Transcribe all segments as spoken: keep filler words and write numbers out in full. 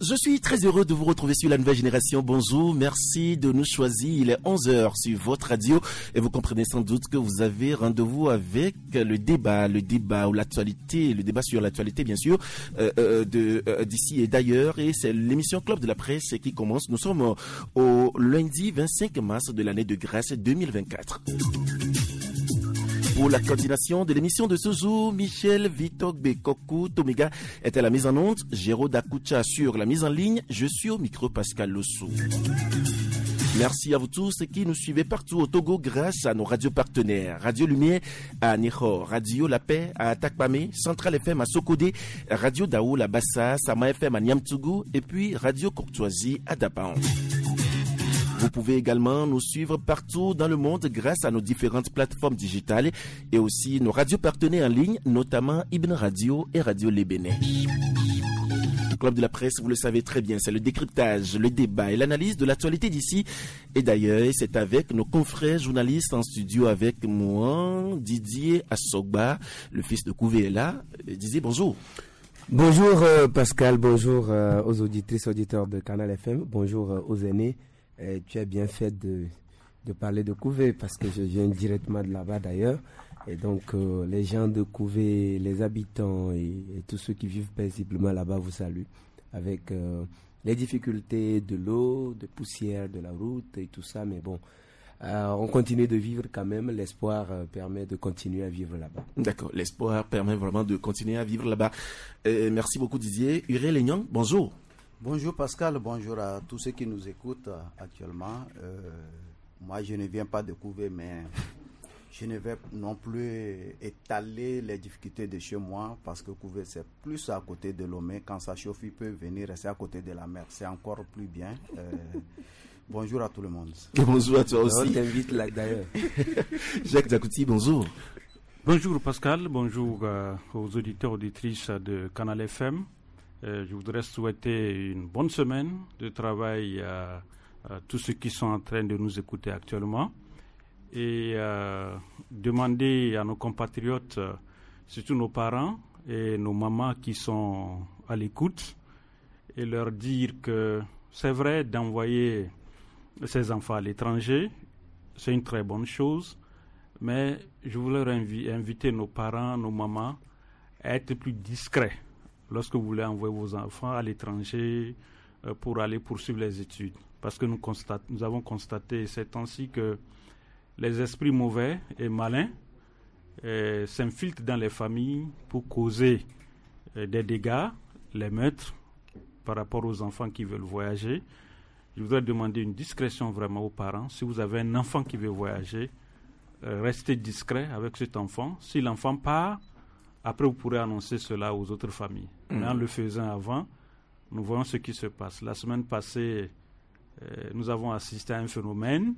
Je suis très heureux de vous retrouver sur la nouvelle génération. Bonjour, merci de nous choisir. Il est onze heures sur votre radio et vous comprenez sans doute que vous avez rendez-vous avec le débat, le débat ou l'actualité, le débat sur l'actualité bien sûr, euh, euh, de euh, d'ici et d'ailleurs. Et c'est l'émission Club de la Presse qui commence. Nous sommes au lundi vingt-cinq mars de l'année de grâce deux mille vingt-quatre. Pour la coordination de l'émission de ce jour, Michel Vitogbe Kokou Tomiga est à la mise en onde, Géraud Dakucha sur la mise en ligne, je suis au micro Pascal Lossou. Merci à vous tous qui nous suivez partout au Togo grâce à nos radios partenaires. Radio Lumière à Niho, Radio La Paix à Takpame, Central F M à Sokodé, Radio Daoul à Bassa, Sama F M à Niamtougou et puis Radio Courtoisie à Dapaon. Vous pouvez également nous suivre partout dans le monde grâce à nos différentes plateformes digitales et aussi nos radios partenaires en ligne, notamment Ibn Radio et Radio Les Bénins. Le Club de la Presse, vous le savez très bien, c'est le décryptage, le débat et l'analyse de l'actualité d'ici et d'ailleurs. C'est avec nos confrères journalistes en studio avec moi, Didier Assogba, le fils de Kouvé est là. Didier, bonjour. Bonjour euh, Pascal, bonjour euh, aux auditrices, auditeurs de Canal F M, bonjour euh, aux aînés. Et tu as bien fait de, de parler de Kouvé parce que je viens directement de là-bas d'ailleurs. Et donc euh, les gens de Kouvé, les habitants et, et tous ceux qui vivent paisiblement là-bas vous saluent avec euh, les difficultés de l'eau, de poussière, de la route et tout ça. Mais bon, euh, on continue de vivre quand même. L'espoir euh, permet de continuer à vivre là-bas. D'accord, l'espoir permet vraiment de continuer à vivre là-bas. Euh, merci beaucoup Didier. Uré Lénion, bonjour. Bonjour Pascal, bonjour à tous ceux qui nous écoutent actuellement. Euh, moi, je ne viens pas de Kouvé, mais je ne vais non plus étaler les difficultés de chez moi parce que Kouvé, c'est plus à côté de Lomé. Quand ça chauffe, il peut venir rester à côté de la mer. C'est encore plus bien. Euh, bonjour à tout le monde. Et bonjour à toi aussi. On t'invite là d'ailleurs. Jacques Zakouti, bonjour. Bonjour Pascal, bonjour euh, aux auditeurs, auditrices de Canal F M. Euh, je voudrais souhaiter une bonne semaine de travail à, à tous ceux qui sont en train de nous écouter actuellement et euh, demander à nos compatriotes, euh, surtout nos parents et nos mamans qui sont à l'écoute, et leur dire que c'est vrai d'envoyer ses enfants à l'étranger, c'est une très bonne chose, mais je voulais invi- inviter nos parents, nos mamans à être plus discrets lorsque vous voulez envoyer vos enfants à l'étranger euh, pour aller poursuivre les études. Parce que nous, constate, nous avons constaté ces temps-ci que les esprits mauvais et malins euh, s'infiltrent dans les familles pour causer euh, des dégâts, les meurtres, par rapport aux enfants qui veulent voyager. Je voudrais demander une discrétion vraiment aux parents. Si vous avez un enfant qui veut voyager, euh, restez discret avec cet enfant. Si l'enfant part, après, vous pourrez annoncer cela aux autres familles. Mmh. Mais en le faisant avant, nous voyons ce qui se passe. La semaine passée, euh, nous avons assisté à un phénomène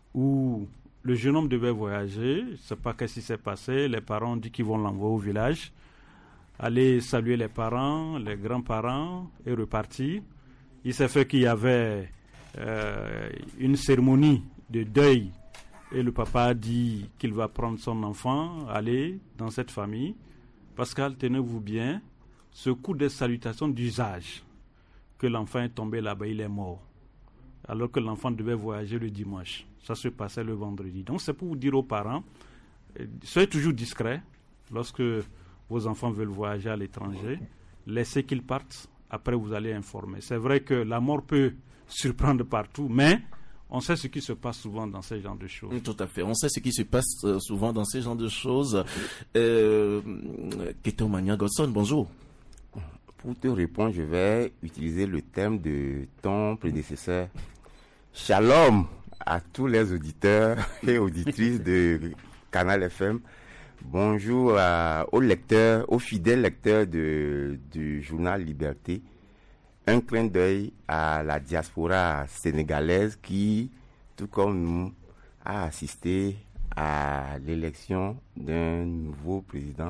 où le jeune homme devait voyager. Je ne sais pas ce qui s'est passé. Les parents ont dit qu'ils vont l'envoyer au village, aller saluer les parents, les grands-parents et repartir. Il s'est fait qu'il y avait euh, une cérémonie de deuil et le papa a dit qu'il va prendre son enfant, aller dans cette famille. Pascal, tenez-vous bien, ce coup de salutation d'usage, que l'enfant est tombé là-bas, il est mort, alors que l'enfant devait voyager le dimanche. Ça se passait le vendredi. Donc c'est pour vous dire aux parents, soyez toujours discrets lorsque vos enfants veulent voyager à l'étranger, laissez qu'ils partent, après vous allez informer. C'est vrai que la mort peut surprendre partout, mais on sait ce qui se passe souvent dans ce genre de choses. Tout à fait. On sait ce qui se passe euh, souvent dans ce genre de choses. Euh, Keto Mania Godson, bonjour. Pour te répondre, je vais utiliser le terme de ton prédécesseur. Shalom à tous les auditeurs et auditrices de Canal F M. Bonjour à, aux lecteurs, aux fidèles lecteurs de, du journal Liberté. Un clin d'œil à la diaspora sénégalaise qui, tout comme nous, a assisté à l'élection d'un nouveau président.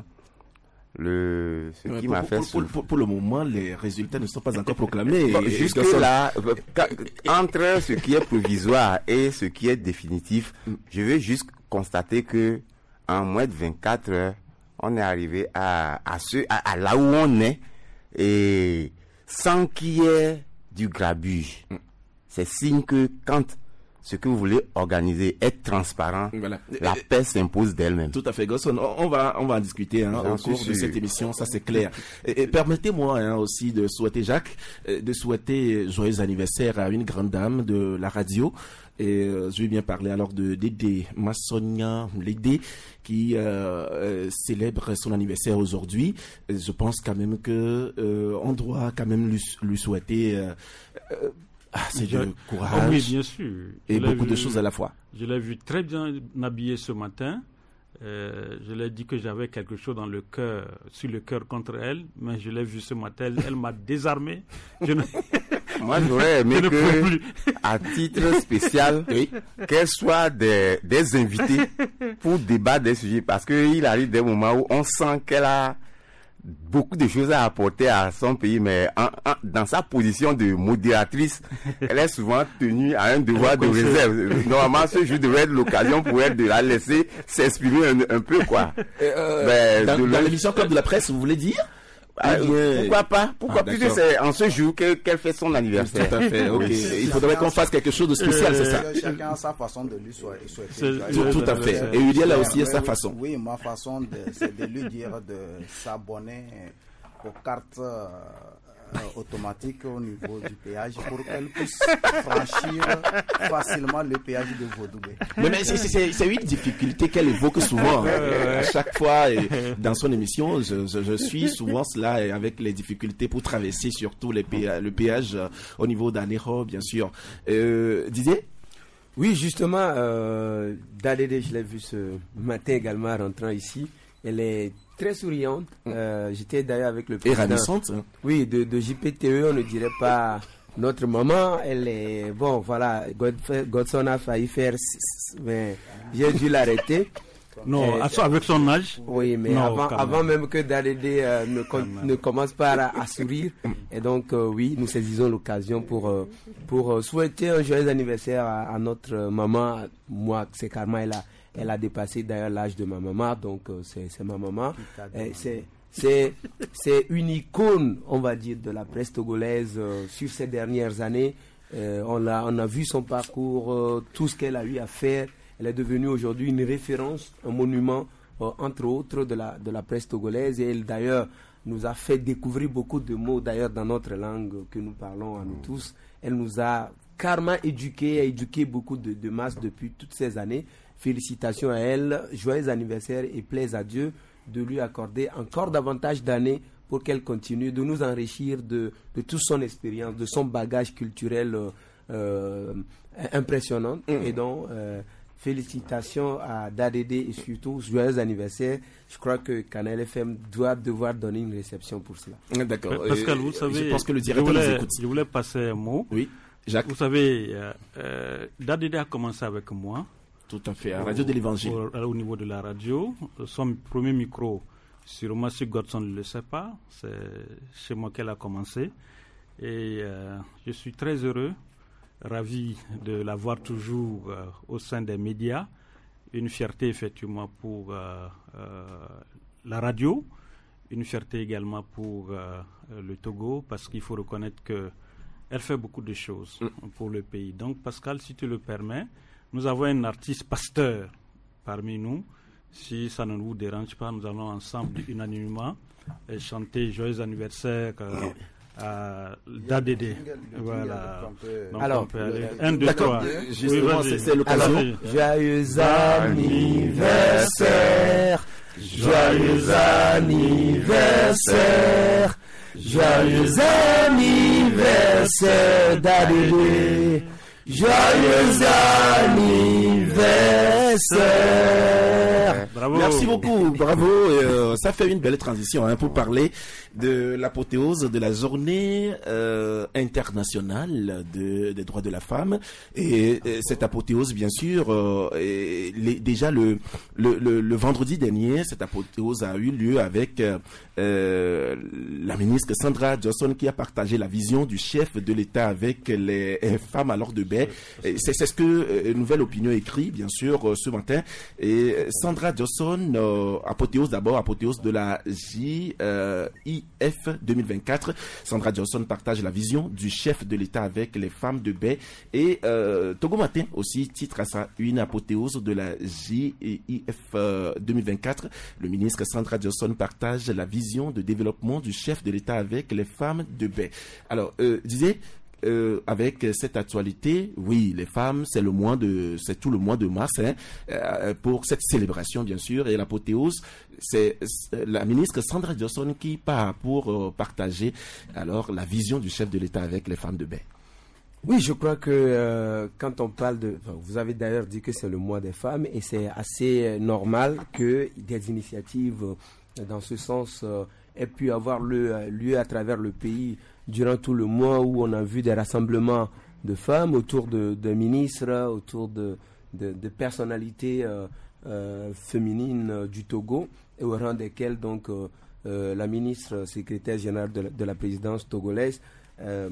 Le, ce qui pour, m'a fait pour, pour, pour, pour le moment, les résultats ne sont pas encore proclamés. Bon, jusque là, entre ce qui est provisoire et ce qui est définitif, je veux juste constater que en moins de vingt-quatre heures, on est arrivé à, à, ce, à, à là où on est, et sans qu'il y ait du grabuge. Mm. C'est signe que quand ce que vous voulez organiser est transparent, voilà. La euh, paix s'impose d'elle-même. Tout à fait, Godson. On va, on va en discuter hein, au cours sûr. de cette émission, ça c'est clair. Et, et permettez-moi hein, aussi de souhaiter, Jacques, de souhaiter joyeux anniversaire à une grande dame de la radio. Et euh, je vais bien parler alors de Dédé Massonia Lédé qui euh, euh, célèbre son anniversaire aujourd'hui. Je pense quand même que euh, on doit quand même lui, lui souhaiter euh, euh, ah, c'est du courage. Oh oui, bien sûr. Et beaucoup vu, de choses à la fois. Je l'ai vu très bien habillé ce matin. Euh, je lui ai dit que j'avais quelque chose dans le cœur, sur le cœur contre elle, mais je l'ai vu ce matin. Elle, elle m'a désarmé. Je ne... Moi, j'aurais aimé que, à titre spécial, oui, qu'elle soit des, des invités pour débattre des sujets, parce qu'il arrive des moments où on sent qu'elle a beaucoup de choses à apporter à son pays, mais en, en, dans sa position de modératrice, elle est souvent tenue à un devoir de réserve. Normalement, ce jour devrait être l'occasion pour elle de la laisser s'exprimer un, un peu, quoi. Euh, ben, dans dans l'émission Club de la Presse, vous voulez dire? Ah, euh, pourquoi pas? Pourquoi ah, puisque c'est en ce jour qu'elle qu fait son anniversaire. Tout à fait, ok. Il faudrait qu'on fasse quelque chose de spécial, euh, c'est ça? Chacun a sa façon de lui souhaiter. Tout, tout à fait. Et Uriel a aussi sa façon. Oui, ma façon, c'est de lui dire de s'abonner aux cartes euh, automatiques au niveau du péage pour qu'elle puisse franchir facilement le péage de Vaudoubé. Mais, mais c'est une difficulté qu'elle évoque souvent. Hein. À chaque fois, et dans son émission, je, je, je suis souvent cela avec les difficultés pour traverser surtout les péages, le péage euh, au niveau d'Anéro, bien sûr. Euh, Didier? Oui, justement, euh, Dadédé, je l'ai vu ce matin également rentrant ici. Elle est très souriante. Euh, J'étais d'ailleurs avec le président. Et ravissante. Hein. Oui, de, de J P T E, on ne dirait pas notre maman. Elle est bon, voilà. God, Godson a failli faire, mais j'ai dû l'arrêter. Non, et, avec son âge. Oui, mais non, avant, avant même que Dadédé euh, ne, com ne commence par à, à sourire. Et donc, euh, oui, nous saisissons l'occasion pour, euh, pour euh, souhaiter un joyeux anniversaire à, à notre maman. Moi, c'est Karma, elle a, elle a dépassé d'ailleurs l'âge de ma maman, donc euh, c'est ma maman. C'est une icône, on va dire, de la presse togolaise euh, sur ces dernières années. Euh, on, a, on a vu son parcours, euh, tout ce qu'elle a eu à faire. Elle est devenue aujourd'hui une référence, un monument, euh, entre autres, de la, de la presse togolaise. Et elle, d'ailleurs, nous a fait découvrir beaucoup de mots, d'ailleurs, dans notre langue que nous parlons à nous tous. Elle nous a carrément éduqués, a éduqué beaucoup de, de masse depuis toutes ces années. Félicitations à elle, joyeux anniversaire et plaise à Dieu de lui accorder encore davantage d'années pour qu'elle continue de nous enrichir de, de toute son expérience, de son bagage culturel euh, euh, impressionnant. Mmh. Et donc, euh, félicitations à Dadédé et surtout joyeux anniversaire. Je crois que Canal F M doit devoir donner une réception pour cela. D'accord. Pascal, vous savez, je pense que le directeur je voulais, nous écoute. Je voulais passer un mot. Oui, Jacques. Vous savez, euh, euh, Dadédé a commencé avec moi. Tout à fait, à Radio de l'Évangile. Au, au niveau de la radio, son premier micro, sûrement si Godson ne le sait pas, c'est chez moi qu'elle a commencé. Et euh, je suis très heureux, ravi de la voir toujours euh, au sein des médias. Une fierté effectivement pour euh, euh, la radio, une fierté également pour euh, le Togo, parce qu'il faut reconnaître qu'elle fait beaucoup de choses mm. pour le pays. Donc Pascal, si tu le permets, nous avons un artiste pasteur parmi nous. Si ça ne vous dérange pas, nous allons ensemble unanimement chanter joyeux anniversaire euh, à Dadédé. Voilà. Donc alors, on peut aller. Un, deux, trois. Justement, oui, c'est l'occasion. Joyeux anniversaire, joyeux anniversaire, joyeux anniversaire Dadédé. Joyeux anniversaire. Bravo. Merci beaucoup, bravo. Euh, ça fait une belle transition hein, pour parler de l'apothéose de la journée euh, internationale de, des droits de la femme. Et, et cette apothéose, bien sûr, euh, et les, déjà le, le, le, le vendredi dernier, cette apothéose a eu lieu avec euh, la ministre Sandra Johnson qui a partagé la vision du chef de l'État avec les femmes à l'ordre de Berne baie. C'est, c'est ce que euh, Nouvelle Opinion écrit, bien sûr, euh, ce matin. Et Sandra Johnson, euh, apothéose d'abord, apothéose de la J I F deux mille vingt-quatre. Sandra Johnson partage la vision du chef de l'État avec les femmes de baie. Et euh, Togo Matin aussi titre à sa une apothéose de la J I F euh, deux mille vingt-quatre. Le ministre Sandra Johnson partage la vision de développement du chef de l'État avec les femmes de baie. Alors, euh, disais, euh, avec cette actualité, oui, les femmes, c'est le mois de, c'est tout le mois de mars, hein, euh, pour cette célébration, bien sûr, et l'apothéose, c'est la ministre Sandra Johnson qui part pour euh, partager alors la vision du chef de l'État avec les femmes de baie. Oui, je crois que euh, quand on parle de... Enfin, vous avez d'ailleurs dit que c'est le mois des femmes et c'est assez normal que des initiatives euh, dans ce sens euh, aient pu avoir lieu, lieu à travers le pays durant tout le mois où on a vu des rassemblements de femmes autour de, de ministres, autour de, de, de personnalités euh, euh, féminines euh, du Togo, et au rang desquelles donc, euh, euh, la ministre secrétaire générale de la, de la présidence togolaise, euh,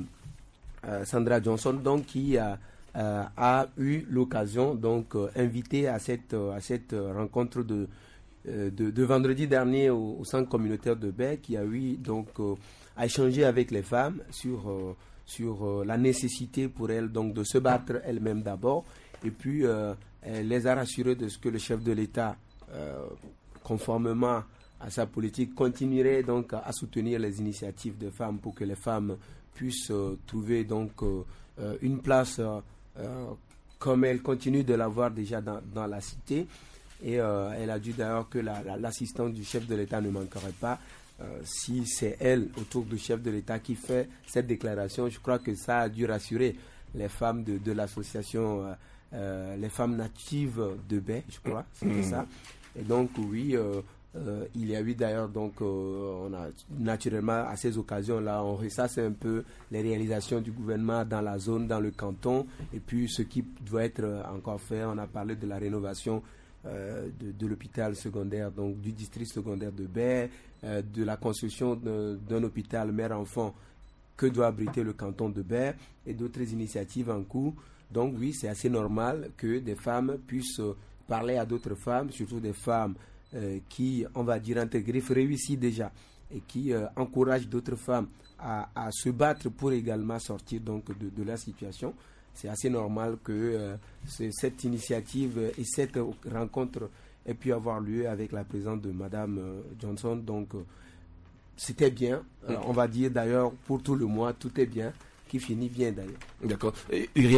Sandra Johnson, donc, qui a, euh, a eu l'occasion, donc, euh, invité à cette, à cette rencontre de, euh, de, de vendredi dernier au, au centre communautaire de baie, qui a eu, donc, euh, à échanger avec les femmes sur, euh, sur euh, la nécessité pour elles, donc, de se battre elles-mêmes d'abord, et puis, euh, elle les a rassurées de ce que le chef de l'État, euh, conformément à sa politique, continuerait, donc, à soutenir les initiatives de femmes pour que les femmes puissent euh, trouver donc euh, euh, une place euh, euh, comme elle continue de l'avoir déjà dans, dans la cité. Et euh, elle a dit d'ailleurs que la, la, l'assistante du chef de l'État ne manquerait pas. Euh, si c'est elle, autour du chef de l'État, qui fait cette déclaration, je crois que ça a dû rassurer les femmes de, de l'association, euh, euh, les femmes natives de baie, je crois, c'était ça. Et donc oui, euh, Euh, il y a eu d'ailleurs, donc, euh, on a naturellement à ces occasions-là, on ressasse un peu les réalisations du gouvernement dans la zone, dans le canton, et puis ce qui doit être encore fait. On a parlé de la rénovation euh, de, de l'hôpital secondaire, donc du district secondaire de baie, euh, de la construction de, d'un hôpital mère-enfant que doit abriter le canton de baie, et d'autres initiatives en cours. Donc oui, c'est assez normal que des femmes puissent parler à d'autres femmes, surtout des femmes Euh, qui, on va dire, entre griffes, réussit déjà et qui euh, encourage d'autres femmes à, à se battre pour également sortir donc de, de la situation. C'est assez normal que euh, cette initiative et cette rencontre ait pu avoir lieu avec la présence de Madame euh, Johnson. Donc, euh, c'était bien. Euh, on va dire d'ailleurs, pour tout le mois, tout est bien, qui finit bien d'ailleurs. D'accord. Et Uriel ?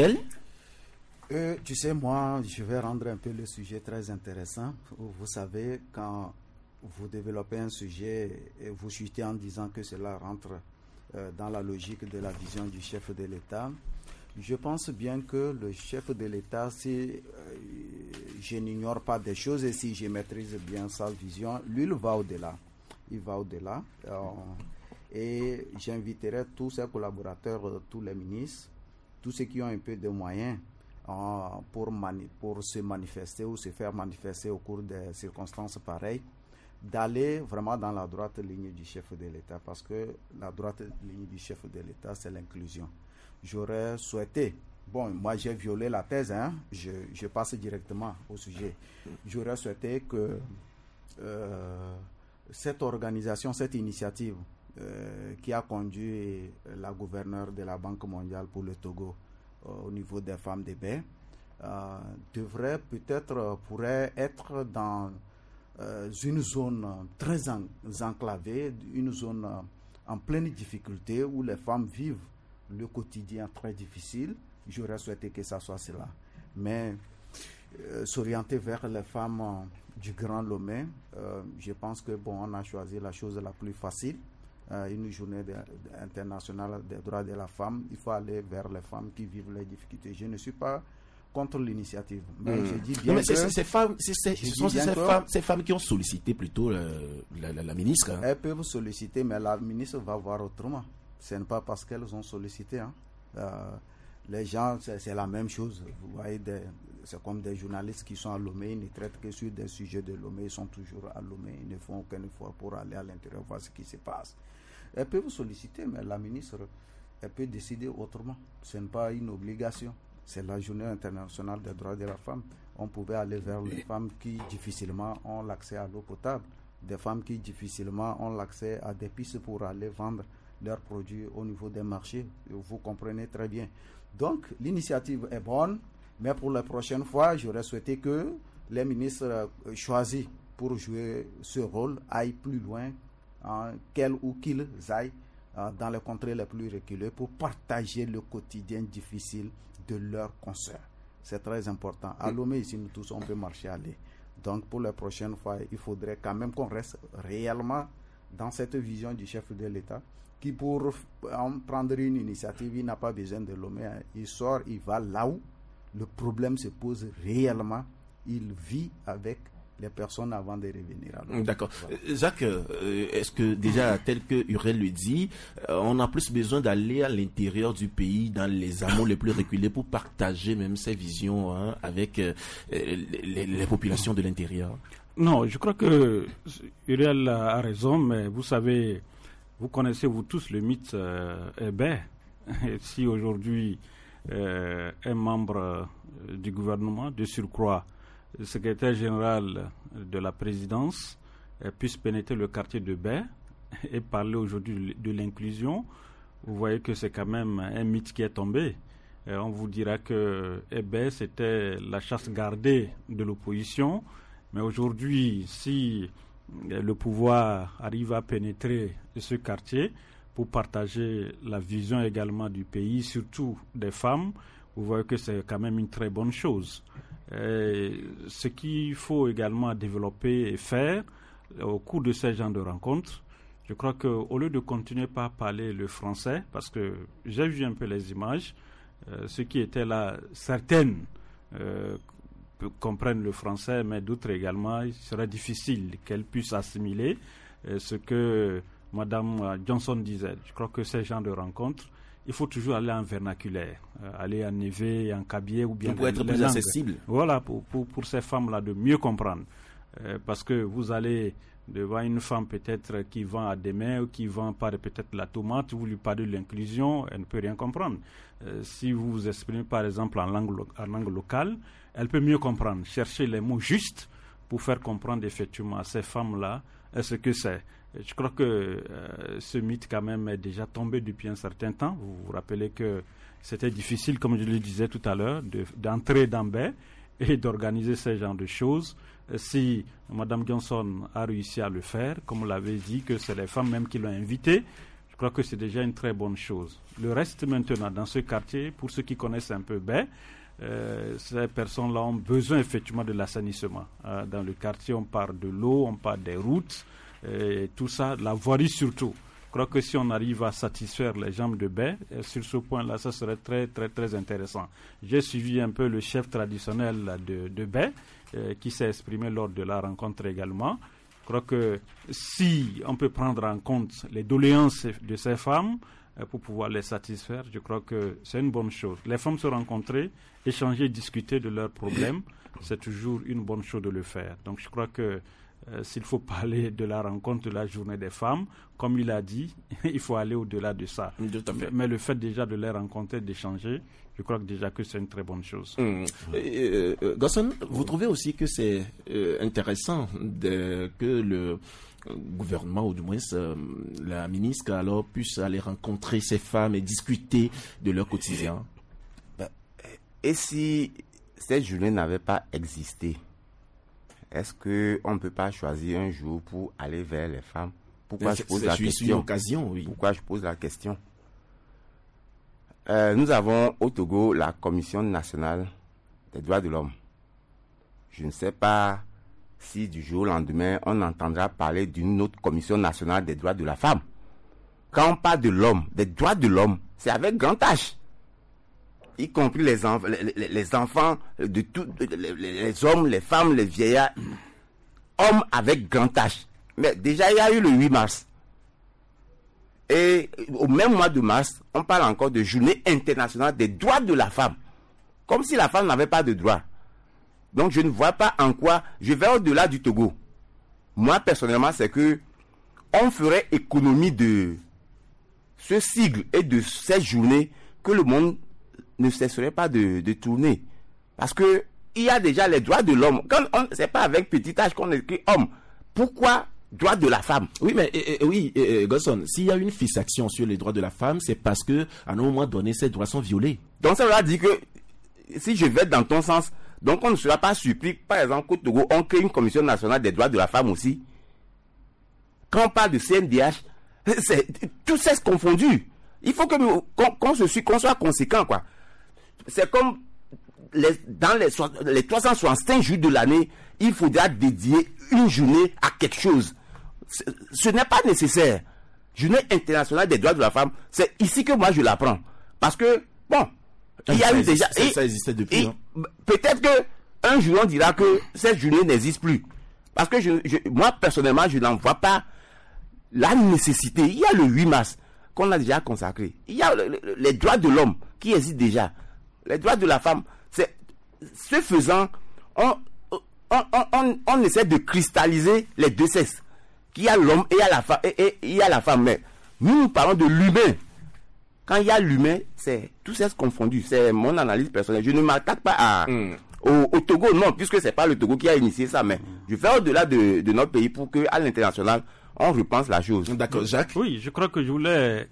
Euh, tu sais, moi, je vais rendre un peu le sujet très intéressant. Vous savez, quand vous développez un sujet et vous chutez en disant que cela rentre euh, dans la logique de la vision du chef de l'État, je pense bien que le chef de l'État, si euh, je n'ignore pas des choses et si je maîtrise bien sa vision, lui, il va au-delà. Il va au-delà. Euh, et j'inviterai tous ses collaborateurs, tous les ministres, tous ceux qui ont un peu de moyens, Uh, pour, mani- pour se manifester ou se faire manifester au cours des circonstances pareilles, d'aller vraiment dans la droite ligne du chef de l'État, parce que la droite ligne du chef de l'État, c'est l'inclusion. J'aurais souhaité, bon, moi j'ai violé la thèse, hein, je, je passe directement au sujet, j'aurais souhaité que euh, cette organisation, cette initiative euh, qui a conduit la gouverneure de la Banque mondiale pour le Togo, au niveau des femmes de baie, euh, devrait peut-être, pourrait être dans euh, une zone très en, enclavée, une zone euh, en pleine difficulté où les femmes vivent le quotidien très difficile. J'aurais souhaité que ça soit cela. Mais euh, s'orienter vers les femmes euh, du Grand Lomé, euh, je pense que bon, on a choisi la chose la plus facile. Euh, une journée de, de, internationale des droits de la femme, il faut aller vers les femmes qui vivent les difficultés. Je ne suis pas contre l'initiative, mais mmh. je dis bien non, mais que... C'est, ces femmes, c'est, c'est, ce sont ces femmes, ces femmes qui ont sollicité plutôt le, la, la, la ministre. Hein. Elles peuvent solliciter, mais la ministre va voir autrement. Ce n'est pas parce qu'elles ont sollicité. Hein. Euh, les gens, c'est, c'est la même chose. Vous voyez, des, c'est comme des journalistes qui sont à Lomé, ils ne traitent que sur des sujets de Lomé, ils sont toujours à Lomé, ils ne font aucun effort pour aller à l'intérieur voir ce qui se passe. Elles peuvent solliciter, mais la ministre, elle peut décider autrement. Ce n'est pas une obligation. c'est la journée internationale des droits de la femme. On pouvait aller vers les femmes qui difficilement ont l'accès à l'eau potable, des femmes qui difficilement ont l'accès à des pistes pour aller vendre leurs produits au niveau des marchés. Vous comprenez très bien. Donc, l'initiative est bonne, mais pour la prochaine fois, j'aurais souhaité que les ministres choisis pour jouer ce rôle aillent plus loin, hein, quels ou qu'ils aillent euh, dans les contrées les plus reculées pour partager le quotidien difficile de leurs consoeurs. C'est très important. À Lomé, ici, nous tous, on peut marcher aller. Donc, pour la prochaine fois, il faudrait quand même qu'on reste réellement dans cette vision du chef de l'État, qui pour prendre une initiative, il n'a pas besoin de Lomé. Hein. Il sort, il va là où le problème se pose réellement. Il vit avec les personnes avant de revenir à l'eau. D'accord. Voilà. Jacques, est-ce que déjà, tel que Hurel le dit, on a plus besoin d'aller à l'intérieur du pays, dans les hameaux les plus reculés, pour partager même ces visions hein, avec euh, les, les populations de l'intérieur? Non, je crois que Hurel a raison, mais vous savez, vous connaissez vous tous le mythe euh, Hébert. Si aujourd'hui, euh, un membre euh, du gouvernement, de surcroît, le secrétaire général de la présidence euh, puisse pénétrer le quartier de Baie et parler aujourd'hui de l'inclusion, vous voyez que c'est quand même un mythe qui est tombé. Euh, on vous dira que Baie, c'était la chasse gardée de l'opposition, mais aujourd'hui, si euh, le pouvoir arrive à pénétrer ce quartier pour partager la vision également du pays, surtout des femmes, vous voyez que c'est quand même une très bonne chose. Et ce qu'il faut également développer et faire au cours de ces genres de rencontres, je crois qu'au lieu de continuer par parler le français, parce que j'ai vu un peu les images, euh, ceux qui étaient là, certaines euh, comprennent le français, mais d'autres également, il serait difficile qu'elles puissent assimiler euh, ce que Mme Johnson disait. Je crois que ces genres de rencontres, il faut toujours aller en vernaculaire, euh, aller en Névé, en Kabyé ou bien... Pour être plus langues. accessible. Voilà, pour, pour, pour ces femmes-là de mieux comprendre. Euh, parce que vous allez devant une femme peut-être qui vend à des mains ou qui vend par peut-être la tomate, vous lui parlez de l'inclusion, elle ne peut rien comprendre. Euh, si vous vous exprimez par exemple en langue, lo- en langue locale, elle peut mieux comprendre. Chercher les mots justes pour faire comprendre effectivement à ces femmes-là ce que c'est. Je crois que euh, ce mythe quand même est déjà tombé depuis un certain temps. Vous vous rappelez que c'était difficile, comme je le disais tout à l'heure, de, d'entrer dans Baie et d'organiser ce genre de choses. Si Mme Johnson a réussi à le faire, comme on l'avait dit, que c'est les femmes même qui l'ont invité, je crois que c'est déjà une très bonne chose. Le reste maintenant, dans ce quartier, pour ceux qui connaissent un peu Baie, euh, ces personnes-là ont besoin effectivement de l'assainissement. Euh, dans le quartier, on parle de l'eau, on parle des routes, et tout ça, la voirie surtout. Je crois que si on arrive à satisfaire les gens de Baie, sur ce point-là, ça serait très, très, très intéressant. J'ai suivi un peu le chef traditionnel de, de Baie, euh, qui s'est exprimé lors de la rencontre également. Je crois que si on peut prendre en compte les doléances de ces femmes euh, pour pouvoir les satisfaire, je crois que c'est une bonne chose. Les femmes se rencontrer, échanger, discuter de leurs problèmes, c'est toujours une bonne chose de le faire. Donc je crois que Euh, s'il faut parler de la rencontre de la journée des femmes, comme il a dit, il faut aller au-delà de ça. Tout à fait. Mais le fait déjà de les rencontrer, d'échanger, je crois que déjà que c'est une très bonne chose. Mmh. Euh, euh, Gosson, vous trouvez aussi que c'est euh, intéressant de, que le gouvernement, ou du moins euh, la ministre, alors puisse aller rencontrer ces femmes et discuter de leur quotidien? Et si cette journée n'avait pas existé, est-ce qu'on ne peut pas choisir un jour pour aller vers les femmes? Pourquoi je pose la question? Une occasion, oui. Pourquoi je pose la question? Euh, nous avons au Togo la Commission nationale des droits de l'homme. Je ne sais pas si du jour au lendemain, on entendra parler d'une autre Commission nationale des droits de la femme. Quand on parle de l'homme, des droits de l'homme, c'est avec grand H. Y compris les, enf- les, les, les enfants, de tout, les, les hommes, les femmes, les vieillards, hommes avec grand H. Mais déjà, il y a eu le huit mars. Et au même mois de mars, on parle encore de journée internationale des droits de la femme. Comme si la femme n'avait pas de droits. Donc, je ne vois pas en quoi, je vais au-delà du Togo. Moi, personnellement, c'est que on ferait économie de ce sigle et de cette journée que le monde ne cesserait pas de, de tourner. Parce que il y a déjà les droits de l'homme. Quand on, c'est pas avec petit h qu'on écrit homme. Pourquoi droits de la femme? Oui, mais euh, oui, euh, Godson, s'il y a une fixation sur les droits de la femme, c'est parce que à un moment donné, ces droits sont violés. Donc ça veut dire que si je vais dans ton sens, donc on ne sera pas surpris. Par exemple, qu'au Togo, on crée une commission nationale des droits de la femme aussi. Quand on parle de C N D H, c'est tout ça c'est confondu. Il faut que nous, qu'on, qu'on se suit, qu'on soit conséquent, quoi. C'est comme les, dans les, les trois cent soixante-cinq jours de l'année, il faudra dédier une journée à quelque chose. Ce, ce n'est pas nécessaire. Journée internationale des droits de la femme, c'est ici que moi je l'apprends. Parce que, bon, il y a eu déjà... Ça, ça existait depuis. Et, hein. Peut-être que un jour on dira que cette journée n'existe plus. Parce que je, je, moi, personnellement, je n'en vois pas la nécessité. Il y a le huit mars qu'on a déjà consacré. Il y a le, le, les droits de l'homme qui existent déjà. Les droits de la femme. C'est, ce faisant, on, on, on, on, on essaie de cristalliser les deux sexes. Il y a l'homme et il y a la femme. Et, et, il y a la femme. Mais nous, nous parlons de l'humain. Quand il y a l'humain, c'est tout ça confondu. C'est mon analyse personnelle. Je ne m'attaque pas à, mm. au, au Togo, non, puisque c'est pas le Togo qui a initié ça. Mais je fais au-delà de, de notre pays pour qu'à l'international, on repense la chose. D'accord, Jacques? Oui, je crois que je voulais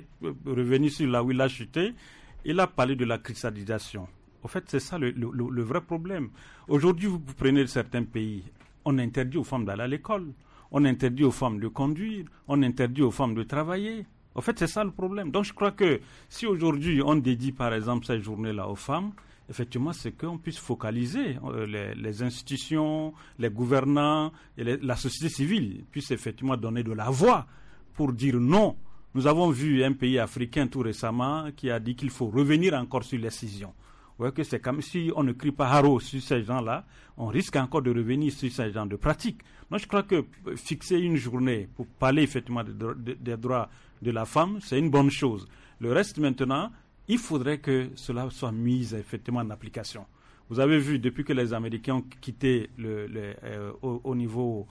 revenir sur là où il a chuté. Il a parlé de la cristallisation. En fait, c'est ça le, le, le vrai problème. Aujourd'hui, vous prenez certains pays, on interdit aux femmes d'aller à l'école, on interdit aux femmes de conduire, on interdit aux femmes de travailler. En fait, c'est ça le problème. Donc, je crois que si aujourd'hui, on dédie, par exemple, cette journée-là aux femmes, effectivement, c'est qu'on puisse focaliser euh, les, les institutions, les gouvernants et les, la société civile puissent effectivement donner de la voix pour dire non. Nous avons vu un pays africain tout récemment qui a dit qu'il faut revenir encore sur l'excision. Vous voyez que c'est comme si on ne crie pas haro sur ces gens-là, on risque encore de revenir sur ces genres de pratiques. Donc je crois que fixer une journée pour parler effectivement des, des, des droits de la femme, c'est une bonne chose. Le reste maintenant, il faudrait que cela soit mis effectivement en application. Vous avez vu, depuis que les Américains ont quitté le, le, euh, au, au niveau,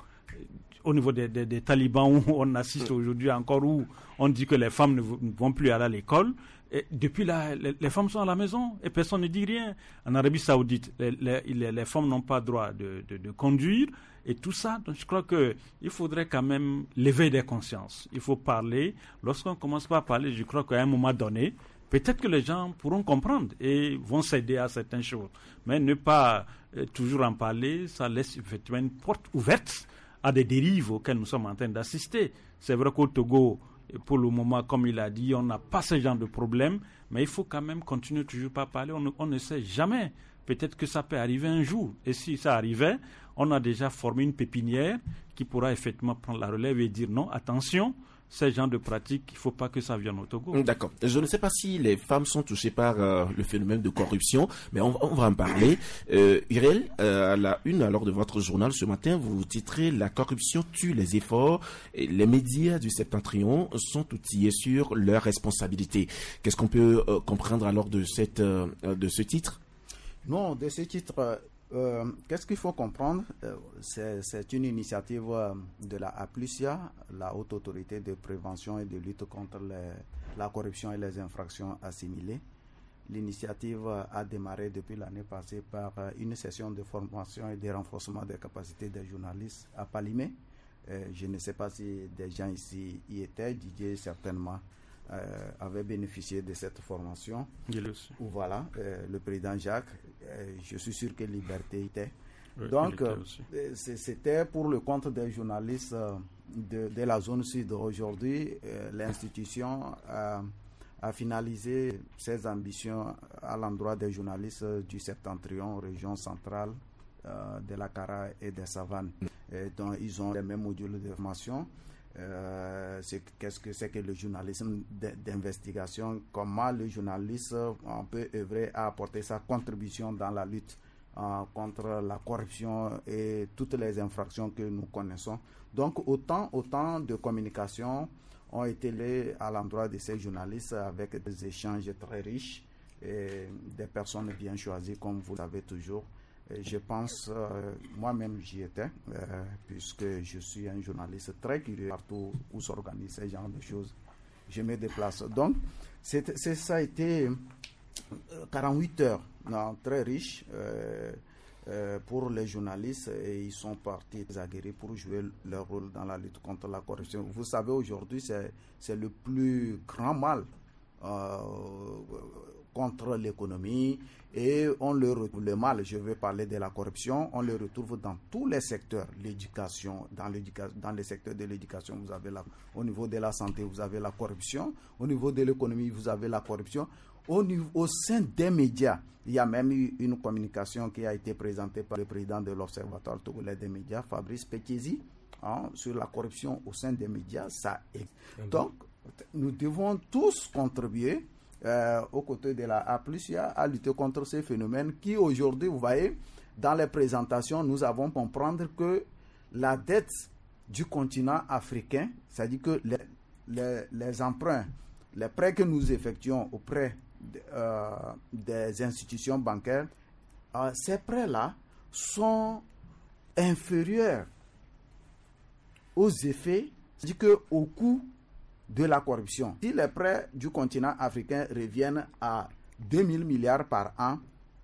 au niveau des, des, des talibans, où on assiste aujourd'hui encore, où on dit que les femmes ne vont plus aller à l'école, et depuis là, les, les femmes sont à la maison et personne ne dit rien. En Arabie Saoudite, les, les, les femmes n'ont pas droit de, de, de conduire et tout ça. Donc je crois qu'il faudrait quand même lever des consciences. Il faut parler. Lorsqu'on commence pas à parler, je crois qu'à un moment donné, peut-être que les gens pourront comprendre et vont céder à certaines choses. Mais ne pas euh, toujours en parler, ça laisse effectivement une porte ouverte à des dérives auxquelles nous sommes en train d'assister. C'est vrai qu'au Togo, pour le moment, comme il a dit, on n'a pas ce genre de problème, mais il faut quand même continuer toujours pas à parler. On ne, on ne sait jamais. Peut-être que ça peut arriver un jour. Et si ça arrivait, on a déjà formé une pépinière qui pourra effectivement prendre la relève et dire non, attention, ces genres de pratiques, il ne faut pas que ça vienne au Togo. D'accord. Je ne sais pas si les femmes sont touchées par euh, le phénomène de corruption, mais on, on va en parler. Euh, Irel, euh, à la une alors de votre journal ce matin, vous titrez « La corruption tue les efforts » et les médias du Septentrion sont outillés sur leurs responsabilités. Qu'est-ce qu'on peut euh, comprendre alors de, cette, euh, de ce titre? Non, de ce titre... Euh, qu'est-ce qu'il faut comprendre? euh, c'est, c'est une initiative euh, de la APLUSIA, la Haute Autorité de Prévention et de Lutte contre les, la corruption et les infractions assimilées. L'initiative euh, a démarré depuis l'année passée par euh, une session de formation et de renforcement des capacités des journalistes à Palimé. Euh, je ne sais pas si des gens ici y étaient, Didier certainement Euh, avait bénéficié de cette formation. Voilà, euh, le président Jacques, euh, je suis sûr que Liberté était. Oui, donc, euh, c'était pour le compte des journalistes euh, de, de la zone sud. Aujourd'hui, euh, l'institution a, a finalisé ses ambitions à l'endroit des journalistes du Septentrion, région centrale, euh, de la Kara et des Savanes. Et donc, ils ont les mêmes modules de formation. Euh, c'est, qu'est-ce que c'est que le journalisme d'investigation, comment le journaliste on peut œuvrer à apporter sa contribution dans la lutte euh, contre la corruption et toutes les infractions que nous connaissons. Donc autant, autant de communications ont été liées à l'endroit de ces journalistes avec des échanges très riches et des personnes bien choisies comme vous l'avez toujours. Et je pense, euh, moi-même j'y étais, euh, puisque je suis un journaliste très curieux partout où s'organisent ce genre de choses. Je me déplace. Donc, c'est, c'est, ça a été quarante-huit heures, non, très riche euh, euh, pour les journalistes, et ils sont partis aguerris pour jouer leur rôle dans la lutte contre la corruption. Vous savez, aujourd'hui, c'est, c'est le plus grand mal euh, contre l'économie, et on le retrouve, le mal, je vais parler de la corruption, on le retrouve dans tous les secteurs, l'éducation, dans, l'éducation, dans les secteurs de l'éducation, vous avez la, au niveau de la santé, vous avez la corruption, au niveau de l'économie, vous avez la corruption, au, niveau, au sein des médias, il y a même eu une communication qui a été présentée par le président de l'Observatoire togolais des médias, Fabrice Pekézi, hein, sur la corruption au sein des médias, ça est. Donc, nous devons tous contribuer Euh, aux côtés de la A plus I A à lutter contre ces phénomènes qui aujourd'hui, vous voyez, dans les présentations, nous avons comprendre que la dette du continent africain, c'est-à-dire que les, les, les emprunts, les prêts que nous effectuons auprès de, euh, des institutions bancaires, euh, ces prêts-là sont inférieurs aux effets, c'est-à-dire qu'au coût de la corruption. Si les prêts du continent africain reviennent à deux mille milliards par an,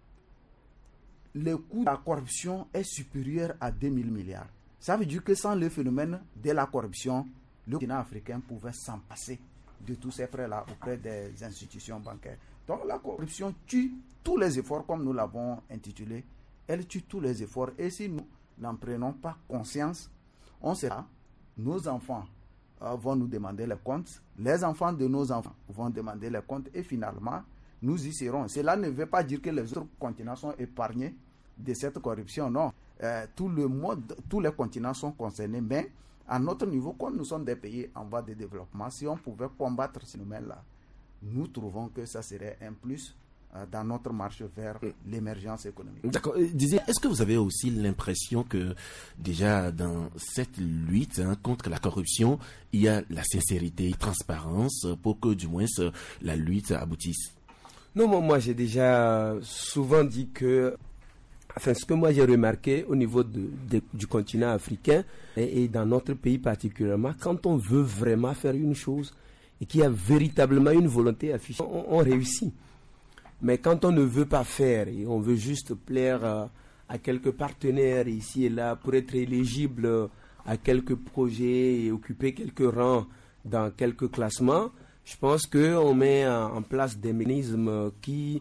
le coût de la corruption est supérieur à deux mille milliards. Ça veut dire que sans le phénomène de la corruption, le continent africain pouvait s'en passer de tous ces prêts-là auprès des institutions bancaires. Donc la corruption tue tous les efforts, comme nous l'avons intitulé. Elle tue tous les efforts. Et si nous n'en prenons pas conscience, on sera, nos enfants vont nous demander les comptes, les enfants de nos enfants vont demander les comptes, et finalement, nous y serons. Cela ne veut pas dire que les autres continents sont épargnés de cette corruption, non. Euh, tout le monde, tous les continents sont concernés, mais à notre niveau, comme nous sommes des pays en voie de développement, si on pouvait combattre ce phénomène-là, nous trouvons que ça serait un plus dans notre marche vers l'émergence économique. D'accord. Disais, est-ce que vous avez aussi l'impression que déjà dans cette lutte hein, contre la corruption, il y a la sincérité, la transparence pour que du moins la lutte aboutisse? Non, moi, moi j'ai déjà souvent dit que, enfin ce que moi j'ai remarqué au niveau de, de, du continent africain et, et dans notre pays particulièrement, quand on veut vraiment faire une chose et qu'il y a véritablement une volonté affichée, on, on réussit. Mais quand on ne veut pas faire et on veut juste plaire à, à quelques partenaires ici et là pour être éligible à quelques projets et occuper quelques rangs dans quelques classements, je pense qu'on met en place des mécanismes qui,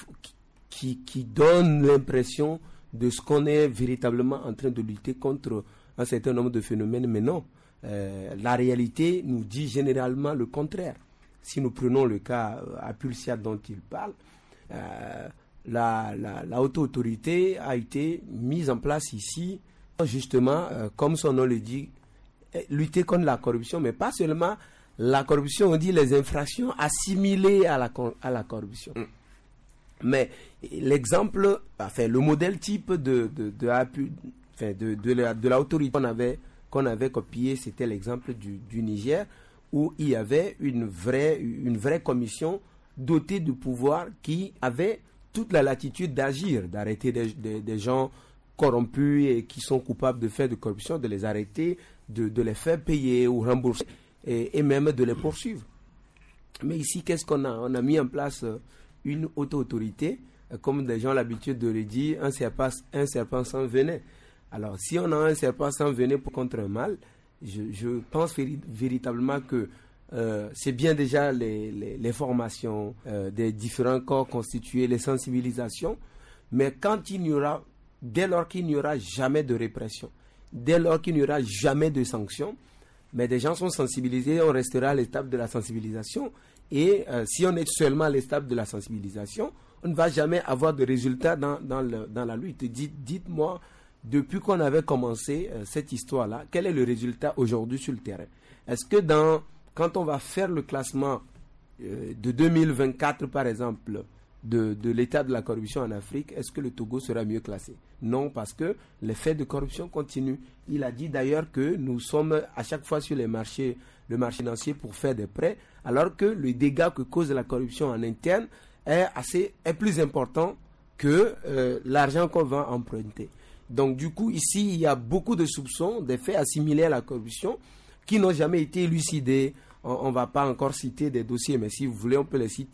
qui, qui donnent l'impression de ce qu'on est véritablement en train de lutter contre un certain nombre de phénomènes. Mais non, euh, la réalité nous dit généralement le contraire. Si nous prenons le cas Apulsia dont il parle, Euh, la, la, la haute autorité a été mise en place ici, justement, euh, comme son nom le dit, lutter contre la corruption, mais pas seulement la corruption, on dit les infractions assimilées à la, à la corruption. Mm. Mais l'exemple, enfin, le modèle type de, de, de, enfin, de, de, la, de l'autorité qu'on avait, qu'on avait copié, c'était l'exemple du, du Niger, où il y avait une vraie, une vraie commission dotés de pouvoir qui avaient toute la latitude d'agir, d'arrêter des, des, des gens corrompus et qui sont coupables de faits de corruption, de les arrêter, de, de les faire payer ou rembourser et, et même de les poursuivre. Mais ici, qu'est-ce qu'on a? On a mis en place une auto-autorité, comme des gens ont l'habitude de le dire, un serpent, un serpent sans venin. Alors, si on a un serpent sans venin pour contre un mal, je, je pense véri- véritablement que Euh, c'est bien déjà les, les, les formations euh, des différents corps constitués, les sensibilisations, mais quand il n'y aura, dès lors qu'il n'y aura jamais de répression, dès lors qu'il n'y aura jamais de sanctions, mais des gens sont sensibilisés, on restera à l'étape de la sensibilisation, et euh, si on est seulement à l'étape de la sensibilisation, on ne va jamais avoir de résultats dans, dans, le, dans la lutte. Dites, dites-moi, depuis qu'on avait commencé euh, cette histoire-là, quel est le résultat aujourd'hui sur le terrain? Est-ce que dans Quand on va faire le classement euh, de deux mille vingt-quatre, par exemple, de, de l'état de la corruption en Afrique, est-ce que le Togo sera mieux classé? Non, parce que les faits de corruption continuent. Il a dit d'ailleurs que nous sommes à chaque fois sur les marchés, le marché financier pour faire des prêts, alors que le dégât que cause la corruption en interne est, assez, est plus important que euh, l'argent qu'on va emprunter. Donc du coup, ici, il y a beaucoup de soupçons, des faits assimilés à la corruption, qui n'ont jamais été élucidés. On ne va pas encore citer des dossiers, mais si vous voulez, on peut les citer.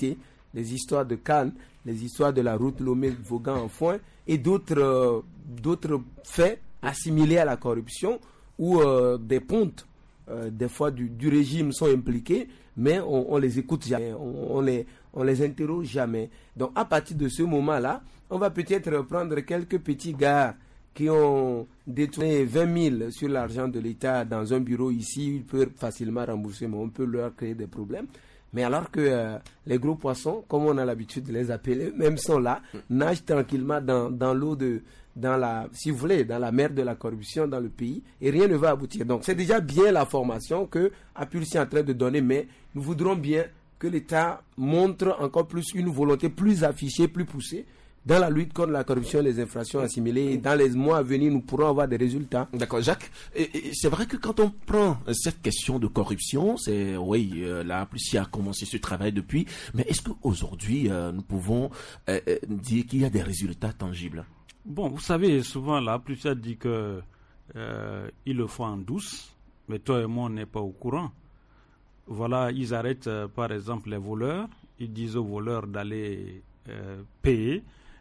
les histoires de Cannes, les histoires de la route Lomé-Vaughan-Enfoin et d'autres, euh, d'autres faits assimilés à la corruption où euh, des pontes, euh, des fois du, du régime sont impliqués, mais on, on les écoute jamais, on, on les, on les interroge jamais. Donc à partir de ce moment-là, on va peut-être prendre quelques petits gars qui ont détourné vingt mille sur l'argent de l'État dans un bureau ici, ils peuvent facilement rembourser, mais on peut leur créer des problèmes. Mais alors que euh, les gros poissons, comme on a l'habitude de les appeler, même sont là, nagent tranquillement dans, dans l'eau de, dans la, si vous voulez, dans la mer de la corruption dans le pays, et rien ne va aboutir. Donc c'est déjà bien la formation que Apulsi est en train de donner, mais nous voudrons bien que l'État montre encore plus une volonté plus affichée, plus poussée, dans la lutte contre la corruption et les infractions assimilées. Et dans les mois à venir, nous pourrons avoir des résultats. D'accord, Jacques. Et, et c'est vrai que quand on prend cette question de corruption, c'est oui, euh, la Apulsi a commencé ce travail depuis. Mais est-ce qu'aujourd'hui, euh, nous pouvons euh, dire qu'il y a des résultats tangibles? Bon, vous savez, souvent la Apulsi dit que euh, il le faut en douce, mais toi et moi, on n'est pas au courant. Voilà, ils arrêtent euh, par exemple les voleurs. Ils disent aux voleurs d'aller euh, payer.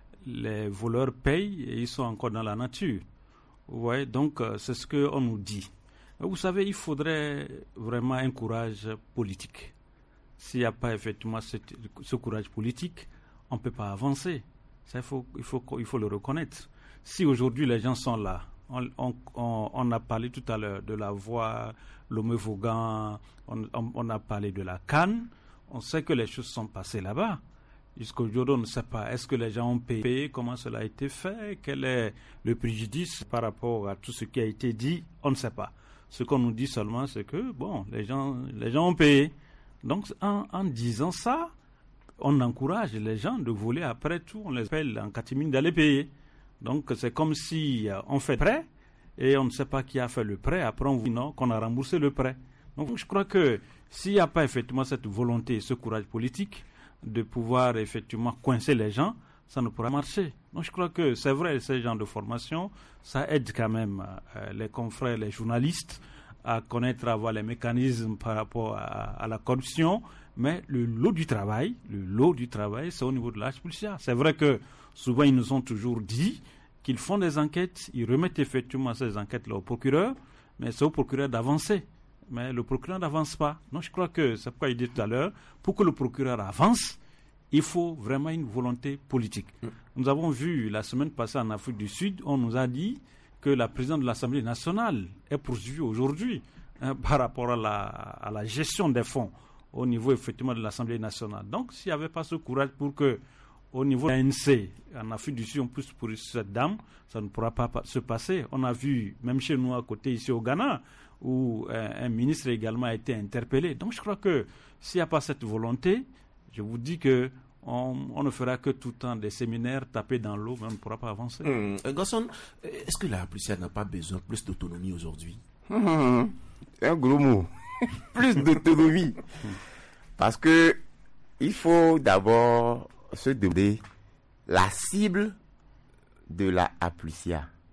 Les voleurs payent et ils sont encore dans la nature. Ouais, donc euh, c'est ce qu'on nous dit. Vous savez, il faudrait vraiment un courage politique. S'il n'y a pas effectivement ce, ce courage politique, on ne peut pas avancer. Ça, il faut, il faut, il faut le reconnaître. Si aujourd'hui les gens sont là, on, on, on, on a parlé tout à l'heure de la voie Lomé-Vaughan, on, on, on a parlé de la Cannes, on sait que les choses sont passées là-bas. Jusqu'aujourd'hui, on ne sait pas. Est-ce que les gens ont payé? Comment cela a été fait? Quel est le préjudice par rapport à tout ce qui a été dit? On ne sait pas. Ce qu'on nous dit seulement, c'est que, bon, les gens, les gens ont payé. Donc, en, en disant ça, on encourage les gens de voler après tout. On les appelle en catimine d'aller payer. Donc, c'est comme si on fait prêt et on ne sait pas qui a fait le prêt. Après, on vous dit non, qu'on a remboursé le prêt. Donc, je crois que s'il n'y a pas effectivement cette volonté et ce courage politique, de pouvoir effectivement coincer les gens, ça ne pourra marcher. Donc je crois que c'est vrai, ces genres de formation, ça aide quand même euh, les confrères, les journalistes à connaître, à avoir les mécanismes par rapport à, à la corruption, mais le lot du travail, le lot du travail, c'est au niveau de l'Apulsi. C'est vrai que souvent ils nous ont toujours dit qu'ils font des enquêtes, ils remettent effectivement ces enquêtes-là au procureur, mais c'est au procureur d'avancer. Mais le procureur n'avance pas. Donc je crois que, c'est pourquoi il dit tout à l'heure, pour que le procureur avance, il faut vraiment une volonté politique. Mm. Nous avons vu la semaine passée en Afrique du Sud, on nous a dit que la présidente de l'Assemblée nationale est poursuivie aujourd'hui hein, par rapport à la, à la gestion des fonds au niveau effectivement de l'Assemblée nationale. Donc s'il n'y avait pas ce courage pour que au niveau de l'A N C, en Afrique du Sud, on puisse poursuivre cette dame, ça ne pourra pas se passer. On a vu, même chez nous à côté, ici au Ghana, où euh, un ministre également a été interpellé. Donc je crois que s'il n'y a pas cette volonté, je vous dis que on, on ne fera que tout le temps des séminaires tapés dans l'eau, mais on ne pourra pas avancer. Mmh. Garçon, est-ce que la Apulsi n'a pas besoin de plus d'autonomie aujourd'hui? mmh, C'est un gros mot. Plus d'autonomie. Parce que il faut d'abord se demander la cible de la Apulsi.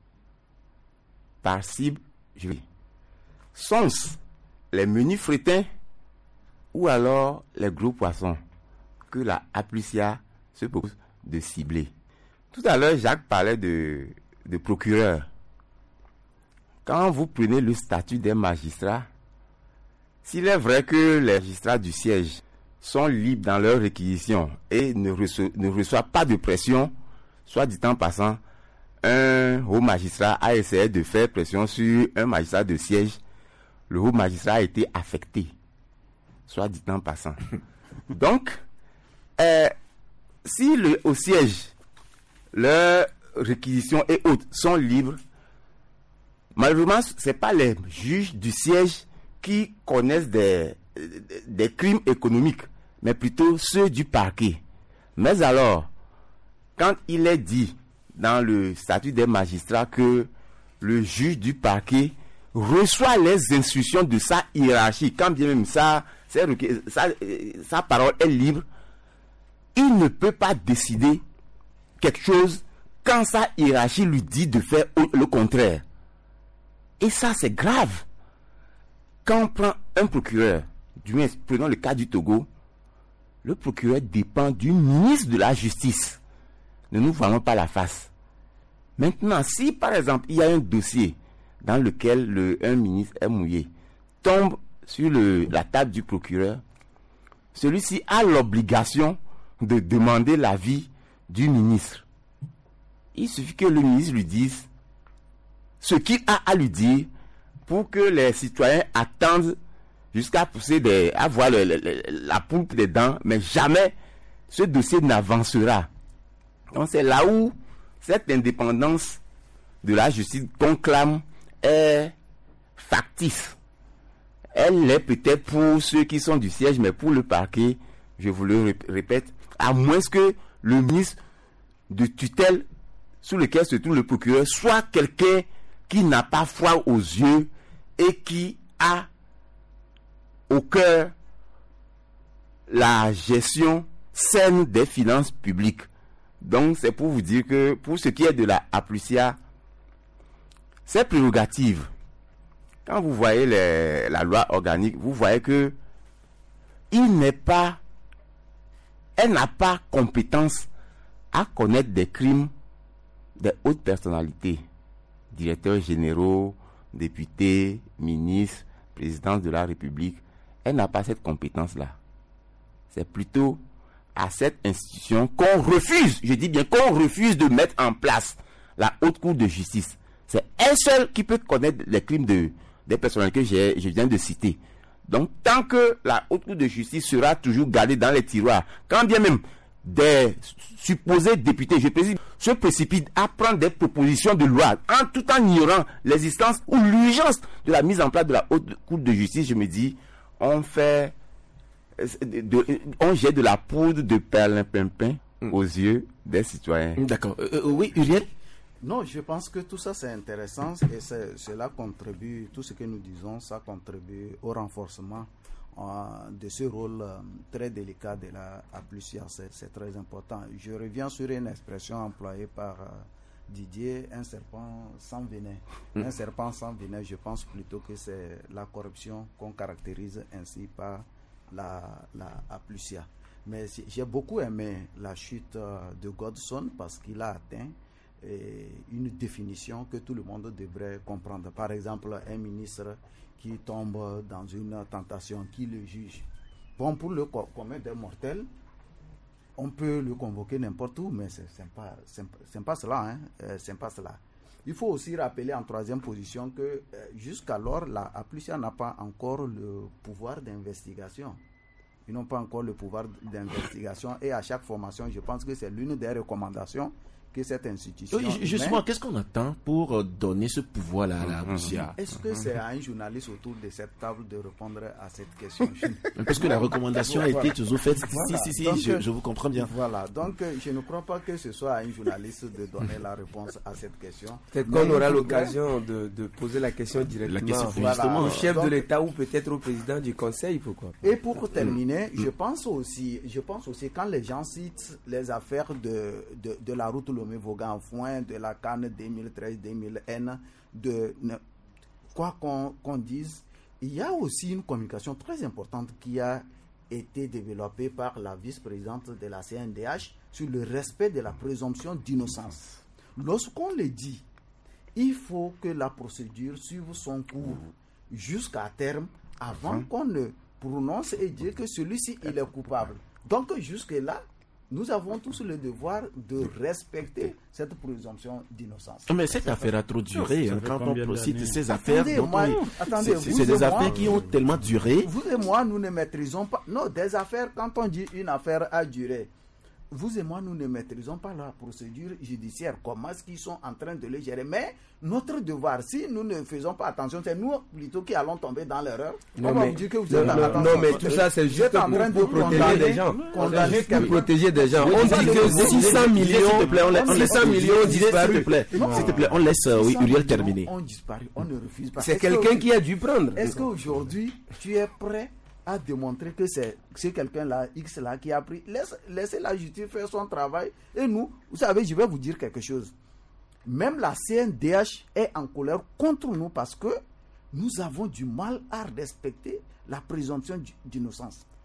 Par cible, je vais sont-ce les menus frétins ou alors les gros poissons que la Apulsi se propose de cibler. Tout à l'heure, Jacques parlait de, de procureur. Quand vous prenez le statut des magistrats, s'il est vrai que les magistrats du siège sont libres dans leurs réquisitions et ne, reço- ne reçoivent pas de pression, soit dit en passant, un haut magistrat a essayé de faire pression sur un magistrat de siège. Le haut magistrat a été affecté, soit dit en passant. Donc, euh, si le, au siège, leurs réquisitions et autres sont libres, malheureusement, ce n'est pas les juges du siège qui connaissent des, des crimes économiques, mais plutôt ceux du parquet. Mais alors, quand il est dit dans le statut des magistrats que le juge du parquet reçoit les instructions de sa hiérarchie, quand bien même ça, sa, sa parole est libre, il ne peut pas décider quelque chose quand sa hiérarchie lui dit de faire le contraire. Et ça, c'est grave. Quand on prend un procureur, du moins, prenons le cas du Togo, le procureur dépend du ministre de la Justice. Ne nous voilons pas la face. Maintenant, si par exemple, il y a un dossier dans lequel le, un ministre est mouillé, tombe sur le, la table du procureur, celui-ci a l'obligation de demander l'avis du ministre. Il suffit que le ministre lui dise ce qu'il a à lui dire pour que les citoyens attendent jusqu'à pousser des, à voir le, le, le, la poulpe des dents, mais jamais ce dossier n'avancera. Donc c'est là où cette indépendance de la justice qu'on clame est factice. Elle l'est peut-être pour ceux qui sont du siège, mais pour le parquet, je vous le répète, à moins que le ministre de tutelle sous lequel se trouve le procureur soit quelqu'un qui n'a pas foi aux yeux et qui a au cœur la gestion saine des finances publiques. Donc c'est pour vous dire que pour ce qui est de la Aplusia, ces prérogatives, quand vous voyez les, la loi organique, vous voyez que il n'est pas, elle n'a pas compétence à connaître des crimes des hautes personnalités, directeurs généraux, députés, ministres, présidence de la République. Elle n'a pas cette compétence-là. C'est plutôt à cette institution qu'on refuse, je dis bien qu'on refuse de mettre en place la haute cour de justice. C'est elle seule qui peut connaître les crimes de, des personnalités que j'ai, je viens de citer. Donc, tant que la haute cour de justice sera toujours gardée dans les tiroirs, quand bien même des supposés députés, je précise, se précipitent à prendre des propositions de loi, en tout en ignorant l'existence ou l'urgence de la mise en place de la haute cour de justice, je me dis, on fait, de, de, on jette de la poudre de perlimpinpin mm. aux yeux des citoyens. D'accord. Euh, oui, Uriel? Non, je pense que tout ça c'est intéressant et c'est, cela contribue, tout ce que nous disons, ça contribue au renforcement euh, de ce rôle euh, très délicat de la Aplusia. C'est, c'est très important. Je reviens sur une expression employée par euh, Didier, un serpent sans venin. Mmh. Un serpent sans venin, je pense plutôt que c'est la corruption qu'on caractérise ainsi par la, la Aplusia. Mais j'ai beaucoup aimé la chute euh, de Godson parce qu'il a atteint une définition que tout le monde devrait comprendre. Par exemple, un ministre qui tombe dans une tentation, qui le juge. Bon, pour le commun des mortels, on peut le convoquer n'importe où, mais c'est, c'est pas, c'est, c'est pas cela, hein. Euh, c'est pas cela. Il faut aussi rappeler en troisième position que euh, jusqu'alors, la Aplusia n'a pas encore le pouvoir d'investigation. Ils n'ont pas encore le pouvoir d'investigation et à chaque formation, je pense que c'est l'une des recommandations que cette institution... Oui, justement, mais, qu'est-ce qu'on attend pour donner ce pouvoir-là à la Aplusia? Est-ce que c'est à un journaliste autour de cette table de répondre à cette question? Parce que la recommandation a été toujours faite. Voilà. Si, si, si, donc, je, je vous comprends bien. Voilà, donc je ne crois pas que ce soit à un journaliste de donner la réponse à cette question. Peut-être qu'on aura l'occasion de, de poser la question directement la question, voilà. au chef donc, de l'État ou peut-être au président du Conseil. Pourquoi? Et pour terminer, mmh. je pense aussi, je pense aussi quand les gens citent les affaires de, de, de la route Lomé-Vaughan-Foin, de la Cannes deux mille treize deux mille un, de quoi qu'on, qu'on dise, il y a aussi une communication très importante qui a été développée par la vice-présidente de la C N D H sur le respect de la présomption d'innocence. Lorsqu'on le dit, il faut que la procédure suive son cours jusqu'à terme avant mmh. qu'on ne prononce et dire que celui-ci il est coupable. Donc jusque-là, nous avons tous le devoir de respecter cette présomption d'innocence. Mais cette affaire a trop duré. Hein, quand on procède ces affaires, attendez, moi, on... attendez, c'est, c'est des affaires moi, qui ont tellement duré. Vous et moi, nous ne maîtrisons pas. Non, des affaires, quand on dit une affaire a duré, vous et moi, nous ne maîtrisons pas la procédure judiciaire. Comment est-ce qu'ils sont en train de le gérer? Mais notre devoir, si nous ne faisons pas attention, c'est nous plutôt qui allons tomber dans l'erreur. Non, on mais, va vous dire que vous êtes non, en attention. Non, mais tout ça, c'est juste en train pour, de pour protéger des gens. C'est juste pour protéger des gens. On dit que six cents millions, s'il te plaît, on laisse, six cents millions disparus. S'il te plaît, s'il te plaît, on laisse euh, oui, Uriel terminer. On disparaît, on ne refuse pas. C'est quelqu'un qui a dû prendre. Est-ce qu'aujourd'hui, tu es prêt à démontrer que c'est, c'est quelqu'un-là, X là, qui a pris? Laisse, laissez la justice faire son travail. Et nous, vous savez, je vais vous dire quelque chose. Même la C N D H est en colère contre nous parce que nous avons du mal à respecter la présomption d'innocence.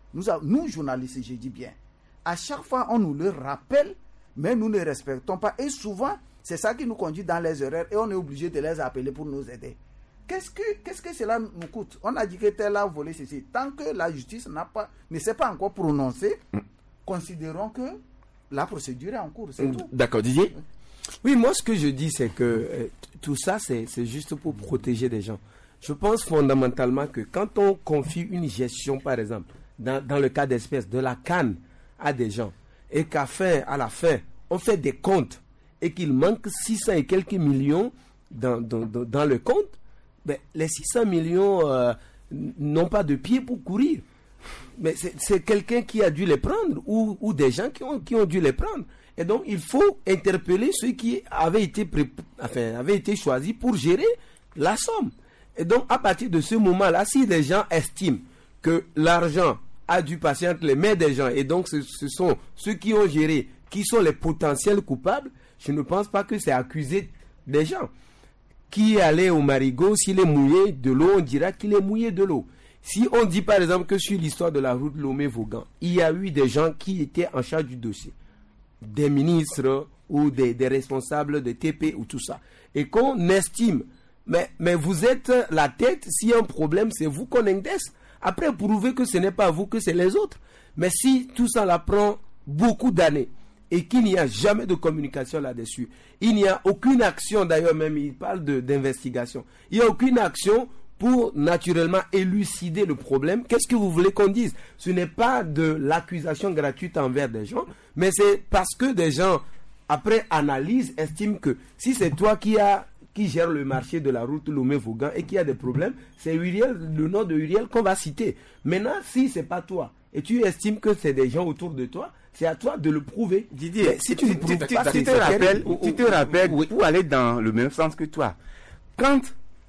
nous, a, nous journalistes, je dis bien, à chaque fois, on nous le rappelle, mais nous ne respectons pas. Et souvent, c'est ça qui nous conduit dans les erreurs et on est obligé de les appeler pour nous aider. Qu'est-ce que, qu'est-ce que cela nous coûte? On a dit que tel a volé ceci. Tant que la justice n'a pas, ne s'est pas encore prononcée, mm. considérons que la procédure est en cours. C'est tout. D'accord, Didier? Oui, moi, ce que je dis, c'est que euh, tout ça, c'est, c'est juste pour protéger des gens. Je pense fondamentalement que quand on confie une gestion, par exemple, dans, dans le cas d'espèce, de la canne à des gens, et qu'à fin, à la fin, on fait des comptes, et qu'il manque six cents et quelques millions dans, dans, dans, dans le compte, ben, les six cents millions euh, n'ont pas de pied pour courir. Mais c'est, c'est quelqu'un qui a dû les prendre, ou, ou des gens qui ont, qui ont dû les prendre. Et donc, il faut interpeller ceux qui avaient été, pré... enfin, avaient été choisis pour gérer la somme. Et donc, à partir de ce moment-là, si les gens estiment que l'argent a dû passer entre les mains des gens, et donc ce, ce sont ceux qui ont géré, qui sont les potentiels coupables, je ne pense pas que c'est accuser des gens. Qui est allé au marigot, s'il est mouillé de l'eau, on dira qu'il est mouillé de l'eau. Si on dit par exemple que sur l'histoire de la route Lomé-Vaughan, il y a eu des gens qui étaient en charge du dossier, des ministres ou des, des responsables de T P ou tout ça, et qu'on estime, mais, mais vous êtes la tête, s'il y a un problème, c'est vous qu'on indexe. Après, prouvez que ce n'est pas vous, que c'est les autres. Mais si tout ça là prend beaucoup d'années, et qu'il n'y a jamais de communication là-dessus, il n'y a aucune action, d'ailleurs même il parle de, d'investigation, il n'y a aucune action pour naturellement élucider le problème. Qu'est-ce que vous voulez qu'on dise? Ce n'est pas de l'accusation gratuite envers des gens, mais c'est parce que des gens, après analyse, estiment que si c'est toi qui as qui gère le marché de la route Lomé-Vaughan et qui a des problèmes, c'est Uriel, le nom de Uriel qu'on va citer. Maintenant, si c'est pas toi, et tu estimes que c'est des gens autour de toi, c'est à toi de le prouver. Didier, mais si tu ne prouves tu, pas, tu, c'est te rappelles, ou, tu te rappelles, oui, pour aller dans le même sens que toi, quand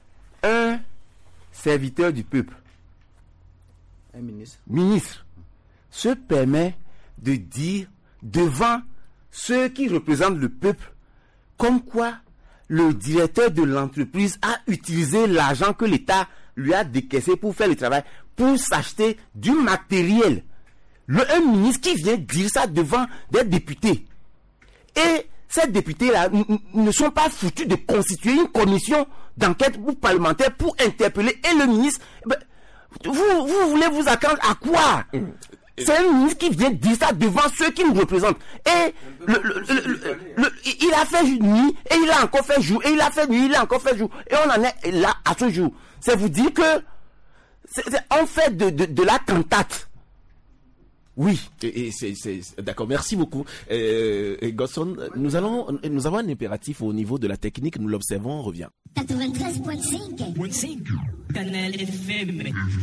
un serviteur du peuple, un ministre, ministre se permet de dire devant ceux qui représentent le peuple comme quoi le directeur de l'entreprise a utilisé l'argent que l'État lui a décaissé pour faire le travail, pour s'acheter du matériel. Le, un ministre qui vient dire ça devant des députés. Et ces députés-là n- ne sont pas foutus de constituer une commission d'enquête ou parlementaire pour interpeller. Et le ministre, ben, vous, vous voulez vous attendre à quoi? C'est un ministre qui vient dire ça devant ceux qui nous représentent. Et le, le, le, le, le, il a fait nuit, et il a encore fait jour, et il a fait nuit, il a encore fait jour. Et on en est là à ce jour. C'est vous dire que c'est, c'est, on fait de, de, de la cantate. Oui, et, et c'est, c'est, d'accord, merci beaucoup. Euh, Godson, nous allons, nous avons un impératif au niveau de la technique, nous l'observons, on revient. quatre-vingt-treize virgule cinq Canal F M.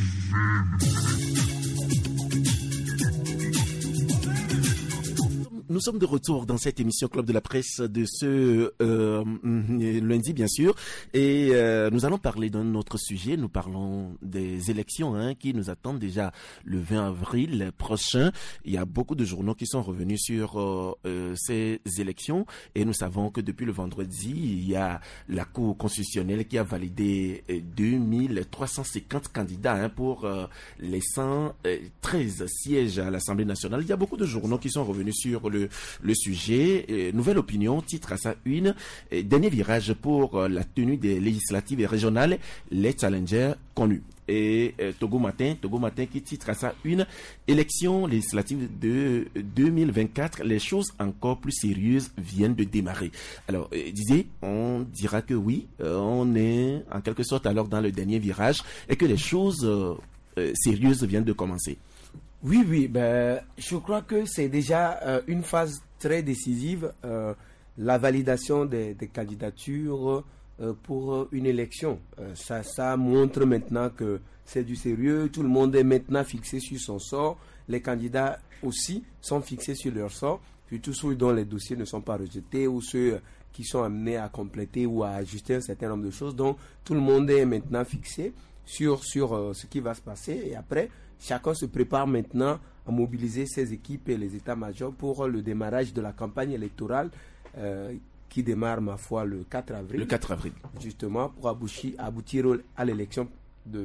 Nous sommes de retour dans cette émission Club de la Presse de ce euh, lundi, bien sûr, et euh, nous allons parler d'un autre sujet. Nous parlons des élections hein, qui nous attendent déjà le vingt avril prochain. Il y a beaucoup de journaux qui sont revenus sur euh, euh, ces élections, et nous savons que depuis le vendredi, il y a la Cour constitutionnelle qui a validé euh, deux mille trois cent cinquante candidats hein, pour euh, les cent treize sièges à l'Assemblée nationale. Il y a beaucoup de journaux qui sont revenus sur le Le, le sujet. Euh, Nouvelle Opinion titre à sa une euh, dernier virage pour euh, la tenue des législatives et régionales, les challengers connus. Et euh, Togo Matin, Togo Matin qui titre à sa une élections législatives de deux mille vingt-quatre, les choses encore plus sérieuses viennent de démarrer. Alors, euh, Didier, on dira que oui, euh, on est en quelque sorte alors dans le dernier virage et que les choses euh, euh, sérieuses viennent de commencer. Oui, oui, ben, je crois que c'est déjà euh, une phase très décisive, euh, la validation des, des candidatures euh, pour une élection. Euh, ça, ça montre maintenant que c'est du sérieux, tout le monde est maintenant fixé sur son sort, les candidats aussi sont fixés sur leur sort, surtout ceux dont les dossiers ne sont pas rejetés ou ceux qui sont amenés à compléter ou à ajuster un certain nombre de choses. Donc, tout le monde est maintenant fixé sur, sur euh, ce qui va se passer et après, chacun se prépare maintenant à mobiliser ses équipes et les états-majors pour le démarrage de la campagne électorale euh, qui démarre, ma foi, le quatre avril. Le quatre avril. Justement, pour aboutir, aboutir à l'élection de, de,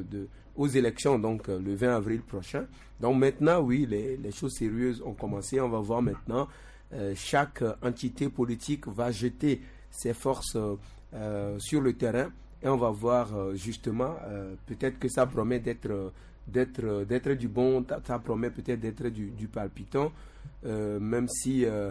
aux élections, donc euh, le vingt avril prochain. Donc maintenant, oui, les, les choses sérieuses ont commencé. On va voir maintenant, euh, chaque entité politique va jeter ses forces euh, sur le terrain et on va voir euh, justement, euh, peut-être que ça promet d'être, d'être, d'être du bon, ça promet peut-être d'être du, du palpitant, euh, même si... Euh,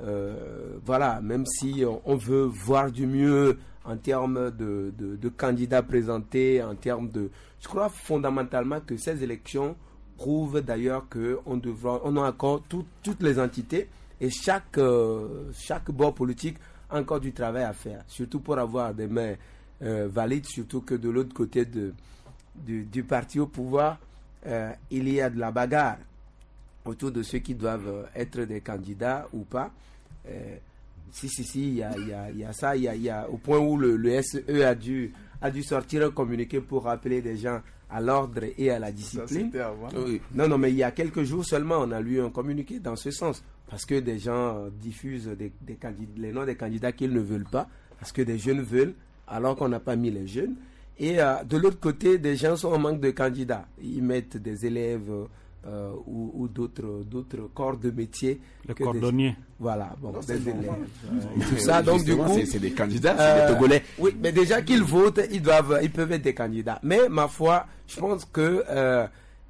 Euh, voilà, même si on, on veut voir du mieux en termes de, de, de candidats présentés, en termes de... Je crois fondamentalement que ces élections prouvent d'ailleurs qu'on devra, on a encore tout, toutes les entités et chaque, euh, chaque bord politique a encore du travail à faire, surtout pour avoir des mains euh, valides, surtout que de l'autre côté de, du, du parti au pouvoir, euh, il y a de la bagarre autour de ceux qui doivent être des candidats ou pas. Euh, si, si, si, il y a, y, a, y a ça, il y a, y a, au point où le, le S E a dû, a dû sortir un communiqué pour rappeler les gens à l'ordre et à la discipline. Ça, avant. Oui. Non, non, mais il y a quelques jours seulement, on a lu un communiqué dans ce sens, parce que des gens diffusent des, des candidats, les noms des candidats qu'ils ne veulent pas, parce que des jeunes veulent, alors qu'on n'a pas mis les jeunes. Et euh, de l'autre côté, des gens sont en manque de candidats. Ils mettent des élèves... Euh, ou, ou d'autres, d'autres corps de métier. Les cordonniers. Des, voilà, bon, non, des élèves. Euh, tout ça, donc du coup. C'est, c'est des candidats, euh, c'est des Togolais. Oui, mais déjà qu'ils votent, ils, doivent, ils peuvent être des candidats. Mais ma foi, je pense que euh,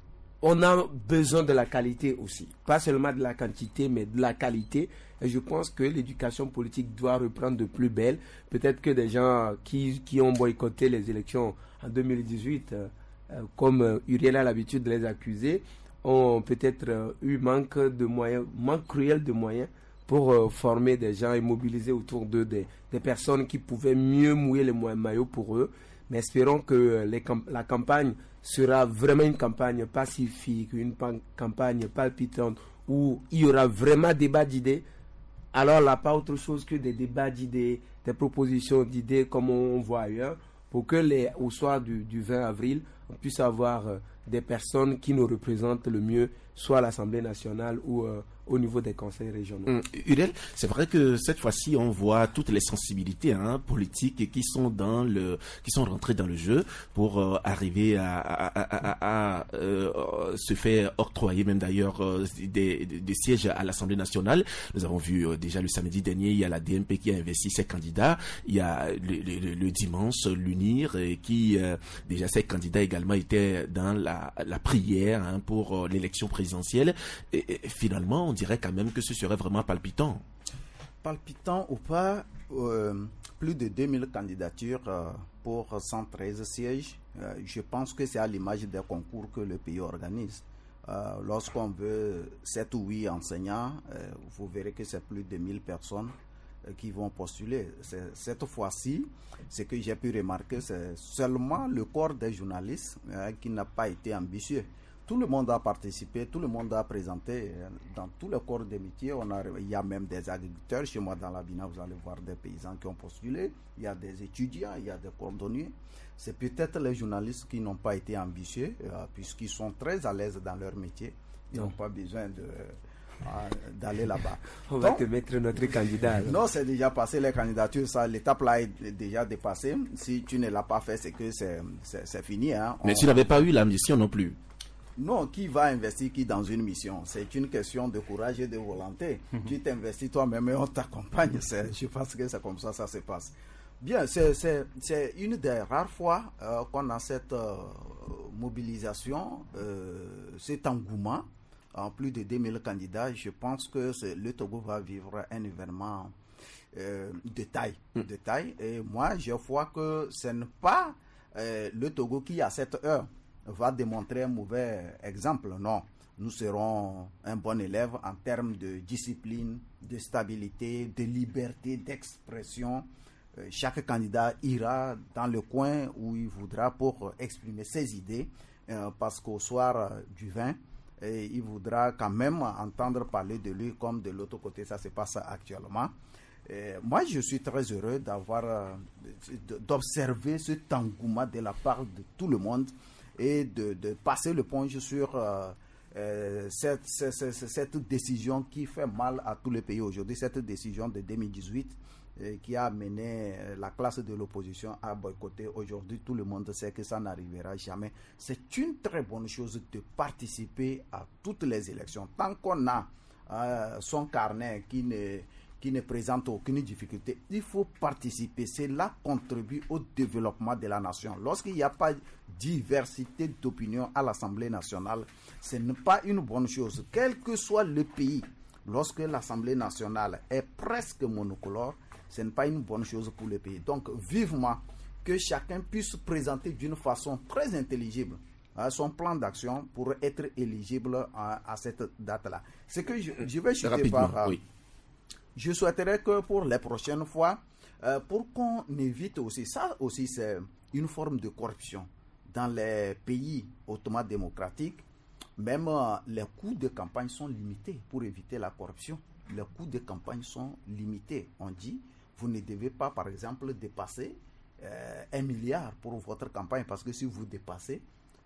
on a besoin de la qualité aussi. Pas seulement de la quantité, mais de la qualité. Et je pense que l'éducation politique doit reprendre de plus belle. Peut-être que des gens qui, qui ont boycotté les élections en deux mille dix-huit, euh, comme euh, Uriel a l'habitude de les accuser, ont peut-être euh, eu manque de moyens, manque cruel de moyens pour euh, former des gens et mobiliser autour d'eux des, des personnes qui pouvaient mieux mouiller les maillots pour eux. Mais espérons que les camp- la campagne sera vraiment une campagne pacifique, une pan- campagne palpitante, où il y aura vraiment débat d'idées. Alors là, pas autre chose que des débats d'idées, des propositions d'idées comme on, on voit ailleurs, pour que les, au soir du, du vingt avril, on puisse avoir euh, des personnes qui nous représentent le mieux, soit à l'Assemblée nationale ou euh, au niveau des conseils régionaux. Hum, Uriel, c'est vrai que cette fois-ci, on voit toutes les sensibilités hein, politiques qui sont dans le, qui sont rentrées dans le jeu pour euh, arriver à, à, à, à, à euh, se faire octroyer, même d'ailleurs, euh, des, des, des sièges à l'Assemblée nationale. Nous avons vu euh, déjà le samedi dernier, il y a la D M P qui a investi ses candidats. Il y a le, le, le dimanche l'UNIR et qui, euh, déjà, ses candidats également étaient dans la, la prière hein, pour euh, l'élection présidentielle. Et, et finalement, on dirait quand même que ce serait vraiment palpitant. Palpitant ou pas, euh, plus de deux mille candidatures euh, pour cent treize sièges. Euh, je pense que c'est à l'image des concours que le pays organise. Euh, lorsqu'on veut sept ou huit enseignants, euh, vous verrez que c'est plus de mille personnes euh, qui vont postuler. C'est, cette fois-ci, ce que j'ai pu remarquer, c'est seulement le corps des journalistes euh, qui n'a pas été ambitieux. Tout le monde a participé, tout le monde a présenté. Dans tous les corps de métier, on a, il y a même des agriculteurs. Chez moi, dans la Bina, vous allez voir des paysans qui ont postulé. Il y a des étudiants, il y a des cordonniers. C'est peut-être les journalistes qui n'ont pas été ambitieux, euh, puisqu'ils sont très à l'aise dans leur métier. Ils n'ont pas besoin de, euh, d'aller là-bas. On va te mettre notre candidat. Alors. Non, c'est déjà passé les candidatures. Ça, l'étape là est déjà dépassée. Si tu ne l'as pas fait, c'est que c'est, c'est, c'est fini. Hein. Mais on... tu n'avais pas eu l'ambition non plus. Non, qui va investir qui dans une mission? C'est une question de courage et de volonté. Mm-hmm. Tu t'investis toi-même et on t'accompagne. C'est, je pense que c'est comme ça ça se passe. Bien, c'est, c'est, c'est une des rares fois euh, qu'on a cette euh, mobilisation, euh, cet engouement. En plus de deux mille candidats, je pense que c'est, le Togo va vivre un événement euh, de taille. Mm. De taille. Et moi, je vois que ce n'est pas euh, le Togo qui, à cette heure, va démontrer un mauvais exemple. Non, nous serons un bon élève en termes de discipline, de stabilité, de liberté d'expression. Euh, chaque candidat ira dans le coin où il voudra pour exprimer ses idées, euh, parce qu'au soir euh, du vingt, et il voudra quand même entendre parler de lui comme de l'autre côté, ça se passe actuellement. Et moi, je suis très heureux d'avoir, euh, d'observer cet engouement de la part de tout le monde, et de, de passer le ponge sur euh, euh, cette, cette, cette décision qui fait mal à tous les pays aujourd'hui, cette décision de deux mille dix-huit euh, qui a amené euh, la classe de l'opposition à boycotter. Aujourd'hui, tout le monde sait que ça n'arrivera jamais. C'est une très bonne chose de participer à toutes les élections. Tant qu'on a euh, son carnet qui ne, qui ne présente aucune difficulté, il faut participer. Cela contribue au développement de la nation. Lorsqu'il n'y a pas diversité d'opinion à l'Assemblée nationale, ce n'est pas une bonne chose. Quel que soit le pays, lorsque l'Assemblée nationale est presque monocolore, ce n'est pas une bonne chose pour le pays. Donc, vivement que chacun puisse présenter d'une façon très intelligible hein, son plan d'action pour être éligible à, à cette date-là. Ce que je, je vais chuter par... Euh, oui. Je souhaiterais que pour les prochaines fois, euh, pour qu'on évite aussi, ça aussi c'est une forme de corruption. Dans les pays hautement démocratiques, même euh, les coûts de campagne sont limités pour éviter la corruption. Les coûts de campagne sont limités. On dit, vous ne devez pas, par exemple, dépasser euh, un milliard pour votre campagne, parce que si vous dépassez,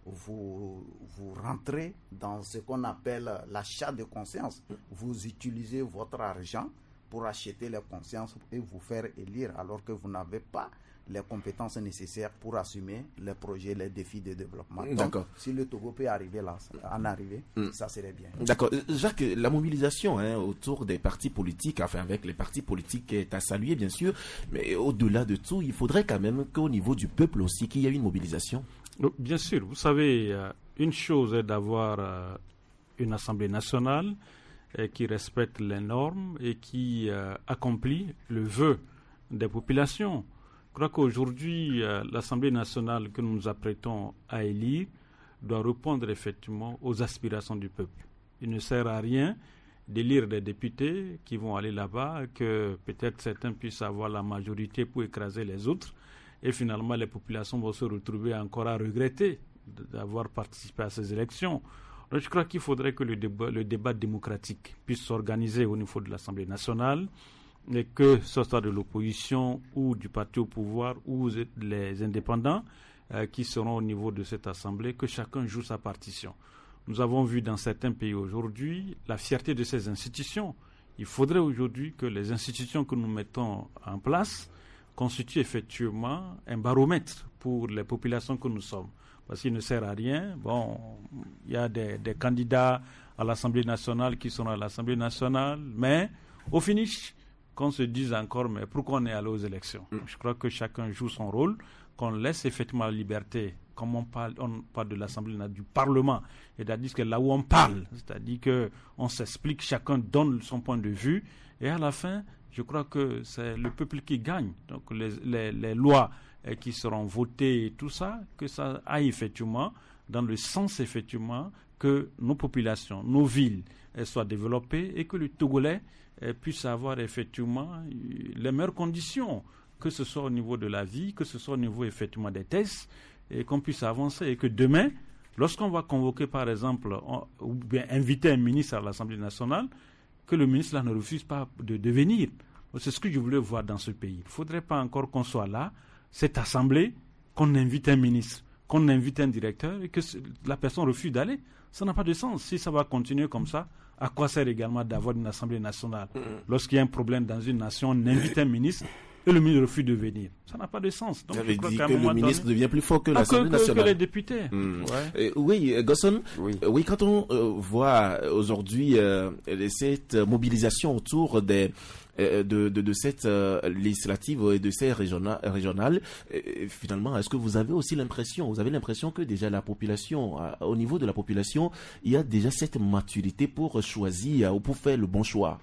vous, vous rentrez dans ce qu'on appelle l'achat de conscience. Vous utilisez votre argent pour acheter les consciences et vous faire élire, alors que vous n'avez pas les compétences nécessaires pour assumer les projets, les défis de développement. Donc, si le Togo peut arriver là, en arriver, mm. ça serait bien. D'accord. Jacques, la mobilisation hein, autour des partis politiques, enfin avec les partis politiques est à saluer bien sûr, mais au-delà de tout, il faudrait quand même qu'au niveau du peuple aussi, qu'il y ait une mobilisation. Bien sûr, vous savez, une chose est d'avoir une Assemblée nationale qui respecte les normes et qui accomplit le vœu des populations. Je crois qu'aujourd'hui, euh, l'Assemblée nationale que nous nous apprêtons à élire doit répondre effectivement aux aspirations du peuple. Il ne sert à rien d'élire des députés qui vont aller là-bas, que peut-être certains puissent avoir la majorité pour écraser les autres, et finalement les populations vont se retrouver encore à regretter d'avoir participé à ces élections. Donc je crois qu'il faudrait que le débat, le débat démocratique puisse s'organiser au niveau de l'Assemblée nationale, et que ce soit de l'opposition ou du parti au pouvoir ou les indépendants euh, qui seront au niveau de cette assemblée, que chacun joue sa partition. Nous avons vu dans certains pays aujourd'hui la fierté de ces institutions. Il faudrait aujourd'hui que les institutions que nous mettons en place constituent effectivement un baromètre pour les populations que nous sommes. Parce qu'il ne sert à rien. Bon, il y a des, des candidats à l'Assemblée nationale qui sont à l'Assemblée nationale, mais au finish, qu'on se dise encore, mais pourquoi on est allé aux élections? Mm. Je crois que chacun joue son rôle, qu'on laisse effectivement la liberté, comme on parle, on parle de l'Assemblée, du Parlement, et c'est-à-dire que là où on parle, c'est-à-dire qu'on s'explique, chacun donne son point de vue, et à la fin, je crois que c'est le peuple qui gagne. Donc les, les, les lois eh, qui seront votées et tout ça, que ça aille effectivement dans le sens effectivement que nos populations, nos villes eh, soient développées et que le Togolais puisse avoir effectivement les meilleures conditions, que ce soit au niveau de la vie, que ce soit au niveau effectivement des tests, et qu'on puisse avancer. Et que demain, lorsqu'on va convoquer par exemple, on, ou bien inviter un ministre à l'Assemblée nationale, que le ministre là ne refuse pas de, de venir. C'est ce que je voulais voir dans ce pays. Il ne faudrait pas encore qu'on soit là, cette assemblée, qu'on invite un ministre, qu'on invite un directeur, et que la personne refuse d'aller. Ça n'a pas de sens. Si ça va continuer comme ça, à quoi sert également d'avoir une Assemblée nationale? Lorsqu'il y a un problème dans une nation, on invite un ministre et le ministre refuse de venir. Ça n'a pas de sens. Donc, ça veut dire que le ministre donné, devient plus fort que l'Assemblée nationale. Que les députés. Mmh. Ouais. Euh, oui, Gosson, oui. Euh, oui, quand on euh, voit aujourd'hui euh, cette mobilisation autour des De, de, de cette euh, législative et de ces régionales, régionales euh, finalement, est-ce que vous avez aussi l'impression, vous avez l'impression que déjà la population, euh, au niveau de la population, il y a déjà cette maturité pour choisir ou pour faire le bon choix?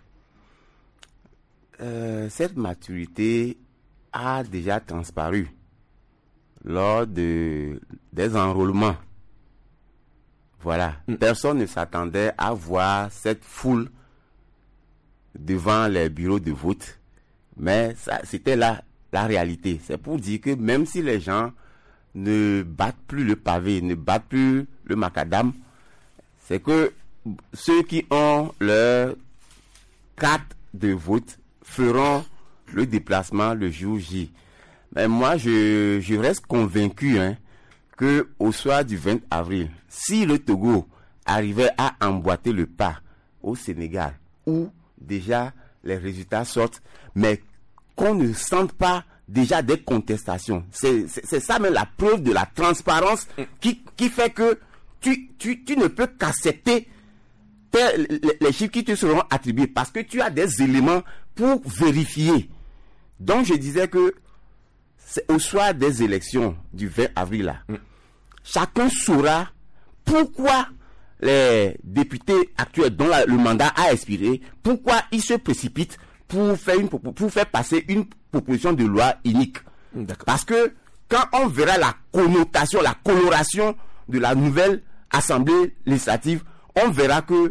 euh, Cette maturité a déjà transparu lors de, des enrôlements. Voilà. Mm. Personne ne s'attendait à voir cette foule devant les bureaux de vote, mais ça, c'était la, la réalité. C'est pour dire que même si les gens ne battent plus le pavé, ne battent plus le macadam, c'est que ceux qui ont leur carte de vote feront le déplacement le jour J. Mais moi, je, je reste convaincu hein, que au soir du vingt avril, si le Togo arrivait à emboîter le pas au Sénégal, où déjà les résultats sortent, mais qu'on ne sente pas déjà des contestations. C'est, c'est, c'est ça même la preuve de la transparence qui, qui fait que tu, tu, tu ne peux qu'accepter tes, les, les chiffres qui te seront attribués parce que tu as des éléments pour vérifier. Donc je disais que c'est au soir des élections du vingt avril là, mm. chacun saura pourquoi les députés actuels dont la, le mandat a expiré, pourquoi ils se précipitent pour faire, une, pour faire passer une proposition de loi unique. D'accord. Parce que quand on verra la connotation, la coloration de la nouvelle Assemblée législative, on verra que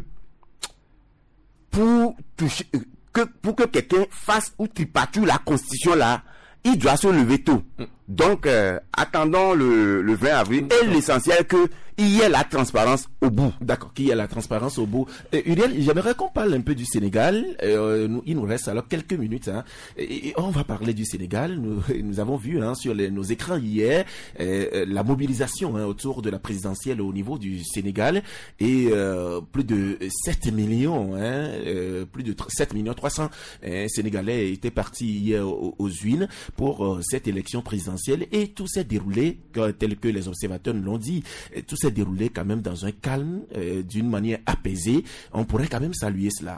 pour, toucher, que, pour que quelqu'un fasse ou tripatouille la Constitution là, il doit se lever tôt. Mm. Donc, euh, attendons le, le vingt avril. Et l'essentiel que il y ait la transparence au bout. D'accord, qu'il y ait la transparence au bout. Euh, Uriel, j'aimerais qu'on parle un peu du Sénégal. Euh, nous, il nous reste alors quelques minutes. Hein, et, et on va parler du Sénégal. Nous, nous avons vu hein, sur les, nos écrans hier euh, la mobilisation hein, autour de la présidentielle au niveau du Sénégal. Et euh, plus de sept millions, hein, euh, plus de sept millions trois cents hein, Sénégalais étaient partis hier aux, aux urnes pour euh, cette élection présidentielle. Et tout s'est déroulé, tel que les observateurs l'ont dit, tout s'est déroulé quand même dans un calme, euh, d'une manière apaisée. On pourrait quand même saluer cela.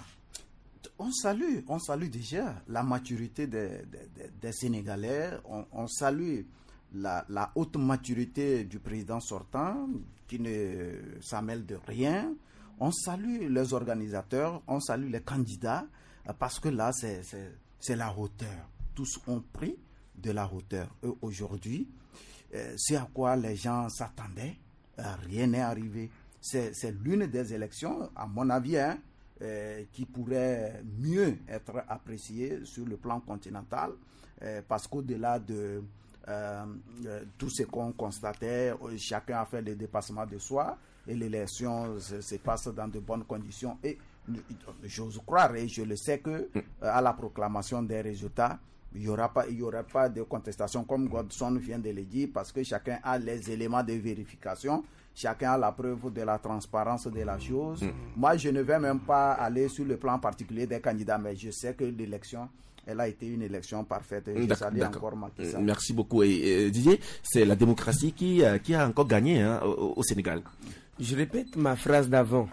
On salue, on salue déjà la maturité des, des, des Sénégalais, on, on salue la, la haute maturité du président sortant qui ne s'amène de rien. On salue les organisateurs, on salue les candidats parce que là c'est, c'est, c'est la hauteur. Tous ont pris de la hauteur. Et aujourd'hui, euh, c'est à quoi les gens s'attendaient. Euh, rien n'est arrivé. C'est, c'est l'une des élections, à mon avis, hein, euh, qui pourrait mieux être appréciée sur le plan continental, euh, parce qu'au-delà de euh, euh, tout ce qu'on constatait, chacun a fait le dépassement de soi, et l'élection se, se passe dans de bonnes conditions. Et j'ose croire, et je le sais que euh, à la proclamation des résultats, il n'y aura pas, il y aura pas de contestation comme Godson vient de le dire parce que chacun a les éléments de vérification, chacun a la preuve de la transparence de la chose. Mm. Moi, je ne vais même pas aller sur le plan particulier des candidats, mais je sais que l'élection, elle a été une élection parfaite. Et je salue encore Macky Sall. Merci beaucoup. Et, et Didier, c'est la démocratie qui, qui a encore gagné hein, au, au Sénégal. Je répète ma phrase d'avant.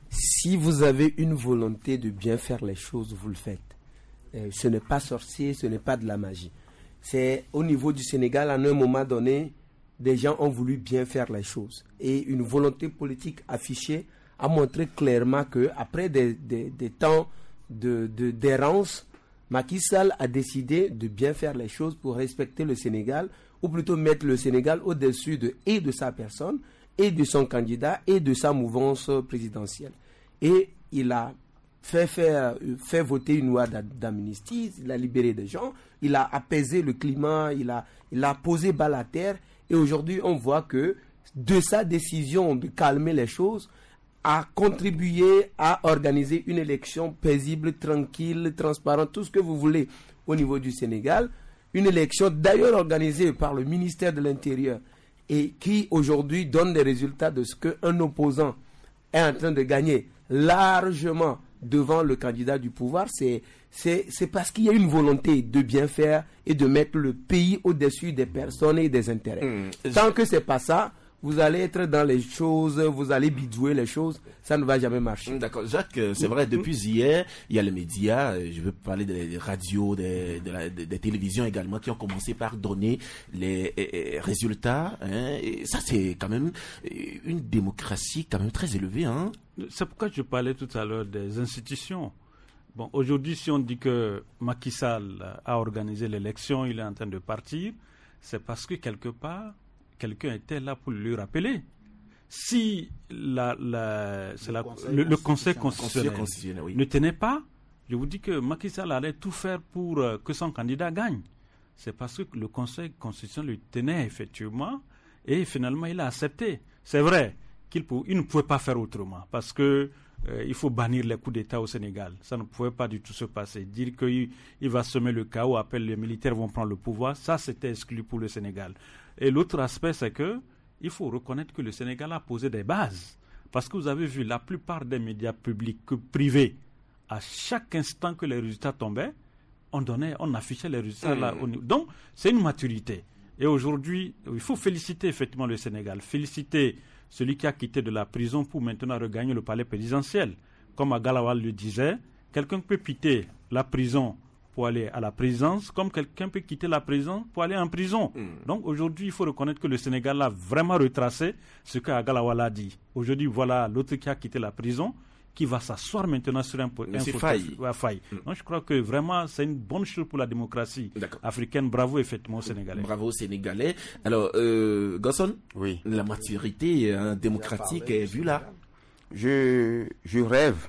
Si vous avez une volonté de bien faire les choses, vous le faites. Euh, ce n'est pas sorcier, ce n'est pas de la magie. C'est au niveau du Sénégal, à un moment donné, des gens ont voulu bien faire les choses. Et une volonté politique affichée a montré clairement qu'après des, des, des temps de, de, d'errance, Macky Sall a décidé de bien faire les choses pour respecter le Sénégal, ou plutôt mettre le Sénégal au-dessus de, et de sa personne, et de son candidat, et de sa mouvance présidentielle. Et il a fait, faire, fait voter une loi d'amnistie, il a libéré des gens, il a apaisé le climat, il a, il a posé bas la terre. Et aujourd'hui, on voit que de sa décision de calmer les choses, a contribué à organiser une élection paisible, tranquille, transparente, tout ce que vous voulez au niveau du Sénégal. Une élection d'ailleurs organisée par le ministère de l'Intérieur et qui aujourd'hui donne des résultats de ce qu'un opposant est en train de gagner largement devant le candidat du pouvoir. C'est, c'est, c'est parce qu'il y a une volonté de bien faire et de mettre le pays au-dessus des personnes et des intérêts. Mmh. Tant que c'est pas ça, vous allez être dans les choses, vous allez bidouer les choses, ça ne va jamais marcher. D'accord. Jacques, c'est vrai, depuis hier, il y a les médias, je veux parler des radios, des, de la, des, des télévisions également, qui ont commencé par donner les eh, résultats. Hein, et ça, c'est quand même une démocratie quand même très élevée. Hein. C'est pourquoi je parlais tout à l'heure des institutions. Bon, aujourd'hui, si on dit que Macky Sall a organisé l'élection, il est en train de partir, c'est parce que quelque part, quelqu'un était là pour lui rappeler. Si la, la, c'est le, la, conseil le, le Conseil constitutionnel, constitutionnel oui. ne tenait pas, je vous dis que Macky Sall allait tout faire pour euh, que son candidat gagne. C'est parce que le Conseil constitutionnel lui tenait effectivement et finalement il a accepté. C'est vrai qu'il pour, il ne pouvait pas faire autrement parce que euh, il faut bannir les coups d'État au Sénégal. Ça ne pouvait pas du tout se passer. Dire qu'il il va semer le chaos, après les militaires vont prendre le pouvoir, ça c'était exclu pour le Sénégal. Et l'autre aspect, c'est que il faut reconnaître que le Sénégal a posé des bases. Parce que vous avez vu, la plupart des médias publics que privés, à chaque instant que les résultats tombaient, on donnait, on affichait les résultats mmh. là. On... Donc, c'est une maturité. Et aujourd'hui, il faut féliciter effectivement le Sénégal, féliciter celui qui a quitté de la prison pour maintenant regagner le palais présidentiel. Comme Agalawal le disait, quelqu'un peut quitter la prison pour aller à la présidence, comme quelqu'un peut quitter la prison pour aller en prison. Mmh. Donc aujourd'hui, il faut reconnaître que le Sénégal a vraiment retracé ce qu'Agalawal a dit. Aujourd'hui, voilà l'autre qui a quitté la prison, qui va s'asseoir maintenant sur un, un fauteuil. faille. Mmh. Donc je crois que vraiment, c'est une bonne chose pour la démocratie D'accord. africaine. Bravo effectivement aux Sénégalais. Bravo aux Sénégalais. Alors, euh, Gosson, oui. la maturité hein, démocratique est vue là. Je, je rêve,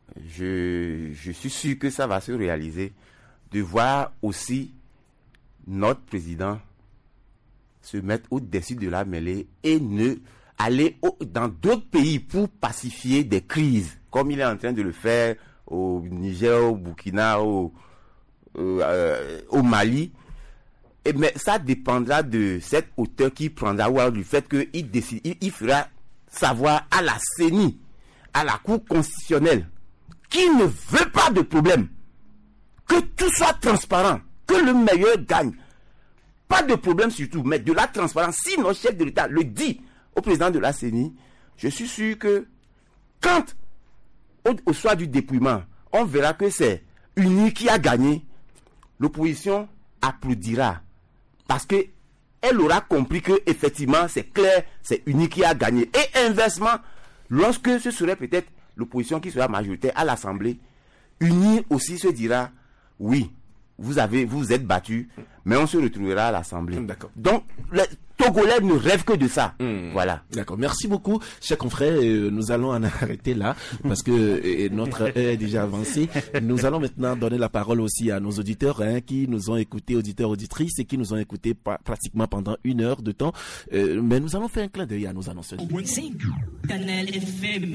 je, je suis sûr que ça va se réaliser, de voir aussi notre président se mettre au-dessus de la mêlée et ne aller au, dans d'autres pays pour pacifier des crises, comme il est en train de le faire au Niger, au Burkina, au, euh, euh, au Mali. Et, mais ça dépendra de cette hauteur qu'il prendra, ou du fait qu'il décide, il, il fera savoir à la C E N I, à la Cour constitutionnelle, qu'il ne veut pas de problème. Que tout soit transparent, que le meilleur gagne. Pas de problème surtout, mais de la transparence. Si notre chef de l'État le dit au président de la C E N I, je suis sûr que quand, au, au soir du dépouillement, on verra que c'est U N I qui a gagné, l'opposition applaudira. Parce qu'elle aura compris que effectivement c'est clair, c'est U N I qui a gagné. Et inversement, lorsque ce serait peut-être l'opposition qui sera majoritaire à l'Assemblée, U N I aussi se dira, oui, vous avez, vous êtes battus, mais on se retrouvera à l'Assemblée. D'accord. Donc, les Togolais ne rêvent que de ça. Mmh. Voilà. D'accord. Merci beaucoup, chers confrères. Euh, nous allons en arrêter là, parce que euh, notre heure est déjà avancée. Nous allons maintenant donner la parole aussi à nos auditeurs, hein, qui nous ont écoutés, auditeurs, auditrices, et qui nous ont écoutés pa- pratiquement pendant une heure de temps. Euh, mais nous allons faire un clin d'œil à nos annonceurs. Canal F M.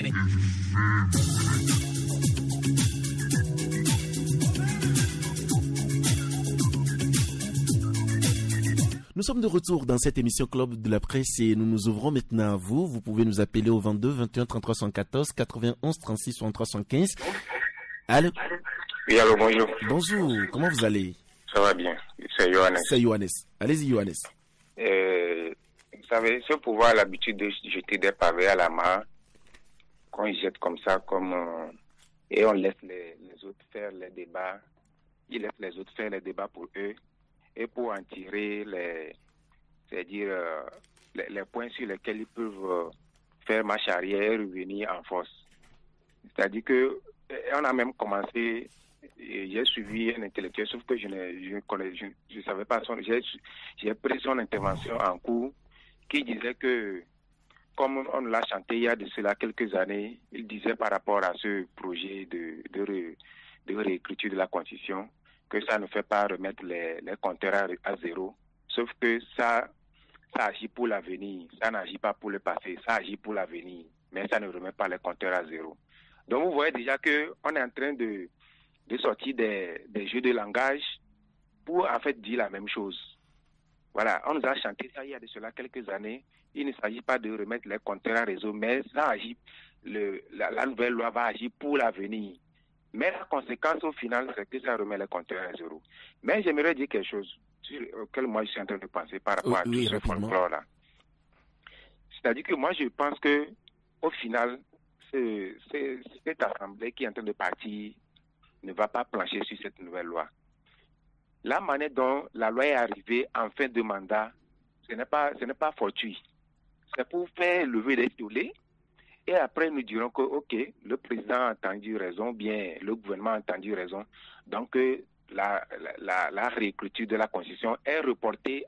Nous sommes de retour dans cette émission Club de la Presse et nous nous ouvrons maintenant à vous. Vous pouvez nous appeler au vingt-deux, vingt et un, trente-trois, soixante-quatorze, quatre-vingt-onze, trente-six, soixante-trois, soixante-quinze. Allô? Oui, allô, bonjour. Bonjour, comment vous allez? Ça va bien, c'est Johannes. C'est Johannes. Allez-y, Johannes. Euh, vous savez, ce pouvoir a l'habitude de jeter des pavés à la main, qu'on jette comme ça, comme euh, et on laisse les, les autres faire les débats. Ils laissent les autres faire les débats pour eux. Et pour en tirer les, c'est-à-dire euh, les, les points sur lesquels ils peuvent euh, faire marche arrière et revenir en force. C'est-à-dire que on a même commencé, j'ai suivi un intellectuel, sauf que je ne je connais, je, je savais pas son, j'ai, j'ai pris son intervention en cours, qui disait que, comme on l'a chanté il y a de cela quelques années, il disait par rapport à ce projet de de, ré, de réécriture de la Constitution, que ça ne fait pas remettre les, les compteurs à, à zéro, sauf que ça, ça agit pour l'avenir, ça n'agit pas pour le passé, ça agit pour l'avenir, mais ça ne remet pas les compteurs à zéro. Donc vous voyez déjà qu'on est en train de, de sortir des, des jeux de langage pour en fait dire la même chose. Voilà, on nous a chanté ça il y a de cela quelques années, il ne s'agit pas de remettre les compteurs à réseau, mais ça agit, le, la, la nouvelle loi va agir pour l'avenir. Mais la conséquence au final, c'est que ça remet les compteurs à zéro. Mais j'aimerais dire quelque chose sur, auquel moi je suis en train de penser par rapport euh, à oui, tout ce folklore-là. C'est-à-dire que moi je pense que au final, c'est, c'est, cette assemblée qui est en train de partir ne va pas plancher sur cette nouvelle loi. La manière dont la loi est arrivée en fin de mandat, ce n'est pas, ce n'est pas fortuit. C'est pour faire lever les tollés. Et après, nous dirons que, OK, le président a entendu raison, bien, le gouvernement a entendu raison. Donc, la, la, la réécriture de la Constitution est reportée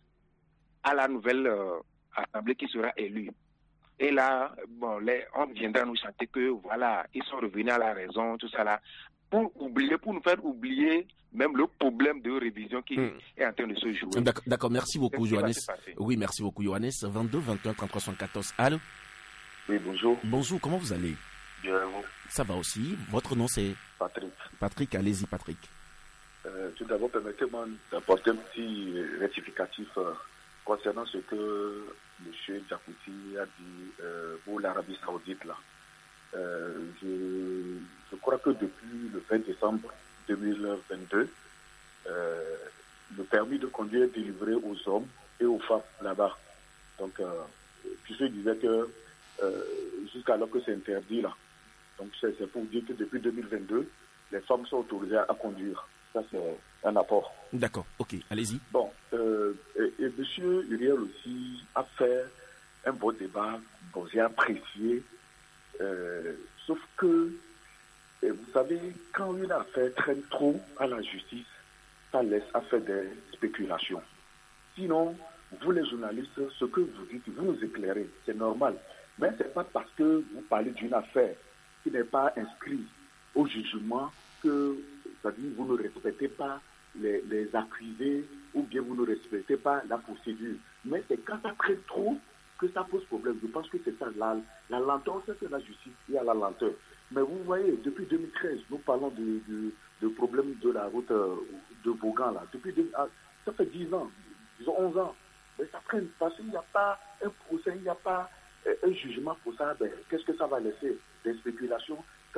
à la nouvelle euh, Assemblée qui sera élue. Et là, bon, les, on viendra nous chanter que, voilà, ils sont revenus à la raison, tout ça là, pour oublier, pour nous faire oublier même le problème de révision qui mmh. est en train de se jouer. D'accord, d'accord. Merci beaucoup, Johannes. Oui, merci beaucoup, Johannes. vingt-deux, vingt et un, trente-trois, soixante-quatorze. Allô? Oui, bonjour. Bonjour, comment vous allez? Bien, vous? Ça va aussi. Votre nom, c'est? Patrick. Patrick, allez-y, Patrick. Euh, tout d'abord, permettez-moi d'apporter un petit rectificatif euh, concernant ce que M. Djakouti a dit euh, pour l'Arabie Saoudite. Là. Euh, je, je crois que depuis le vingt décembre deux mille vingt-deux, euh, le permis de conduire est délivré aux hommes et aux femmes là-bas. Donc, euh, puis je disais que euh, jusqu'alors que c'est interdit là. Donc, c'est, c'est pour dire que depuis deux mille vingt-deux, les femmes sont autorisées à, à conduire. Ça, c'est un apport. D'accord, ok, allez-y. Bon, euh, et, et M. Uriel aussi a fait un beau débat, bon, j'ai apprécié. Euh, sauf que, et vous savez, quand une affaire traîne trop à la justice, ça laisse à faire des spéculations. Sinon, vous les journalistes, ce que vous dites, vous nous éclairez, c'est normal. Mais ce n'est pas parce que vous parlez d'une affaire qui n'est pas inscrite au jugement que, c'est-à-dire, vous ne respectez pas les, les accusés ou bien vous ne respectez pas la procédure. Mais c'est quand ça traîne trop que ça pose problème. Je pense que c'est ça. La, la lenteur, c'est la justice, il y a la lenteur. Mais vous voyez, depuis deux mille treize, nous parlons de, de, de problèmes de la route de Vaughan, là. Depuis deux, ça fait dix ans, disons onze ans. Mais ça traîne parce qu'il n'y a pas un procès, il n'y a pas un jugement pour ça. Ben, qu'est-ce que ça va laisser? Des spéculations.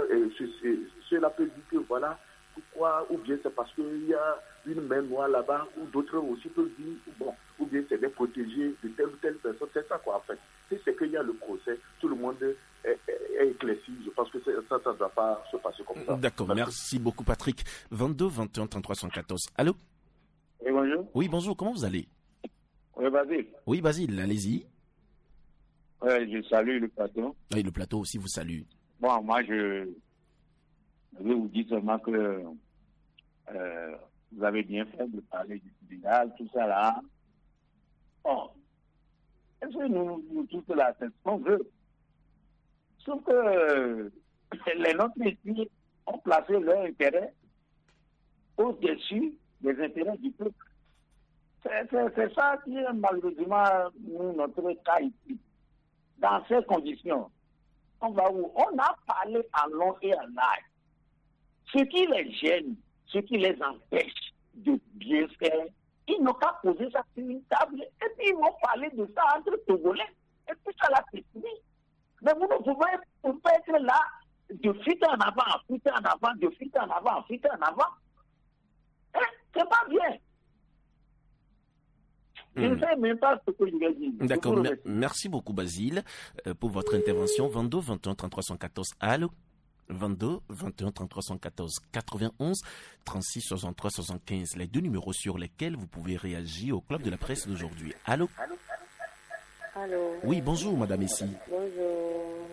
Cela peut dire que voilà, pourquoi, ou bien c'est parce qu'il y a une main noire là-bas, ou d'autres aussi peuvent dire, bon, ou bien c'est des protégés de telle ou telle personne. C'est ça quoi en fait. Si c'est qu'il y a le procès, tout le monde est, est, est éclairci. Je pense que ça, ça ne doit pas se passer comme ça. D'accord, merci, merci beaucoup Patrick. vingt-deux vingt et un trente-trois cent quatorze. Allô? Oui, bonjour. Oui, bonjour, comment vous allez? Oui, Basile. Oui, Basile, allez-y. Oui, je salue le plateau. Oui, le plateau aussi vous salue. Bon, moi, je, je vais vous dire seulement que euh, vous avez bien fait de parler du Sénégal, tout ça là. Bon, est-ce que nous, nous tous là, c'est ce qu'on veut? Sauf que euh, les nôtres ici ont placé leur intérêt au-dessus des intérêts du peuple. C'est, c'est, c'est ça qui est malheureusement nous, notre cas ici. Dans ces conditions, on va où? On a parlé en long et en large. Ce qui les gêne, ce qui les empêche de bien faire, ils n'ont qu'à poser ça sur une table et puis ils vont parler de ça entre Togolais. Et puis ça l'a fait fini. Mais vous ne pouvez, vous pouvez être là de fuite en avant, fuite en avant, de fuite en avant, fuite en avant. Hein? C'est pas bien. Je ne sais même pas ce que je vais dire. D'accord, mer- merci beaucoup Basile euh, pour votre intervention. vingt-deux vingt et un trente-trois cent quatorze. Allô? vingt-deux vingt et un trente-trois cent quatorze quatre-vingt-onze trente-six soixante-trois soixante-quinze. Les deux numéros sur lesquels vous pouvez réagir au club de la presse d'aujourd'hui. Allô? Allô? Oui, bonjour Madame Essi. Bonjour.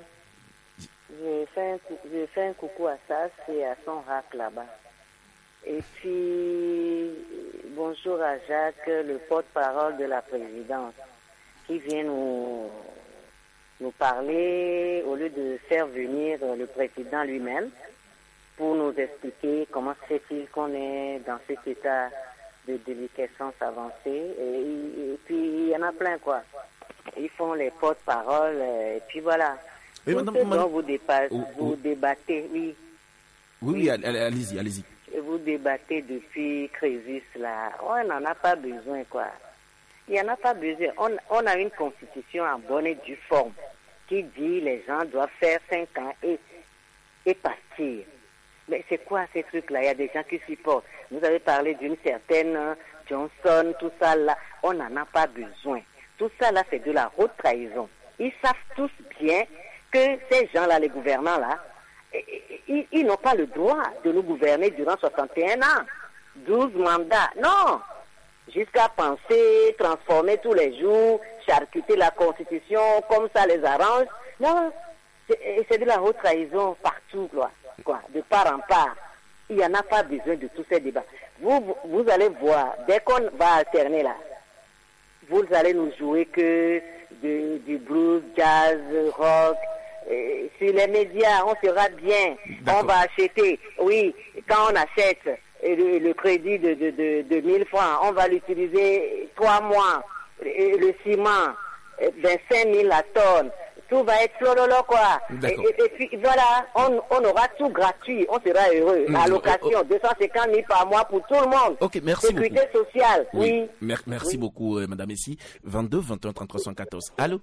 Je fais un, je fais un coucou à Sas et à son rack là-bas. Et puis, bonjour à Jacques, le porte-parole de la présidence, qui vient nous, nous parler au lieu de faire venir le président lui-même pour nous expliquer comment se fait-il qu'on est dans cet état de déliquescence avancée. Et, et puis, il y en a plein, quoi. Ils font les porte-paroles, et puis voilà. Mais Tout madame, ce madame, dont vous, dépa- oh, vous oh. débattez, oui. Oui, oui, allez-y, allez-y. Vous débattez depuis Crésus, là. On n'en a pas besoin, quoi. Il n'y en a pas besoin. On, on a une constitution en bonne et due forme qui dit les gens doivent faire cinq ans et, et partir. Mais c'est quoi ces trucs-là? Il y a des gens qui supportent. Vous avez parlé d'une certaine Johnson, tout ça, là. On n'en a pas besoin. Tout ça, là, c'est de la haute trahison. Ils savent tous bien que ces gens-là, les gouvernants-là, ils, ils n'ont pas le droit de nous gouverner durant soixante et un ans, douze mandats. Non! Jusqu'à penser, transformer tous les jours, charcuter la Constitution comme ça les arrange. Non, c'est, c'est de la haute trahison partout, quoi, quoi, de part en part. Il n'y en a pas besoin de tous ces débats. Vous, vous, vous allez voir, dès qu'on va alterner là, vous allez nous jouer que de, du blues, jazz, rock. Et sur les médias, on sera bien. D'accord. On va acheter. Oui, quand on achète le, le crédit de, de, de, de mille francs, on va l'utiliser trois mois. Le, le ciment, vingt-cinq mille la tonne. Tout va être flololo, quoi. Et, et, et puis voilà, on, on aura tout gratuit. On sera heureux. Mmh, Allocation, oh, oh. deux cent cinquante mille par mois pour tout le monde. Ok, merci Sécurité beaucoup. sociale, oui. oui. Mer- merci oui. beaucoup, euh, Madame Essi. vingt-deux vingt et un trente-trois cent quatorze. Allô?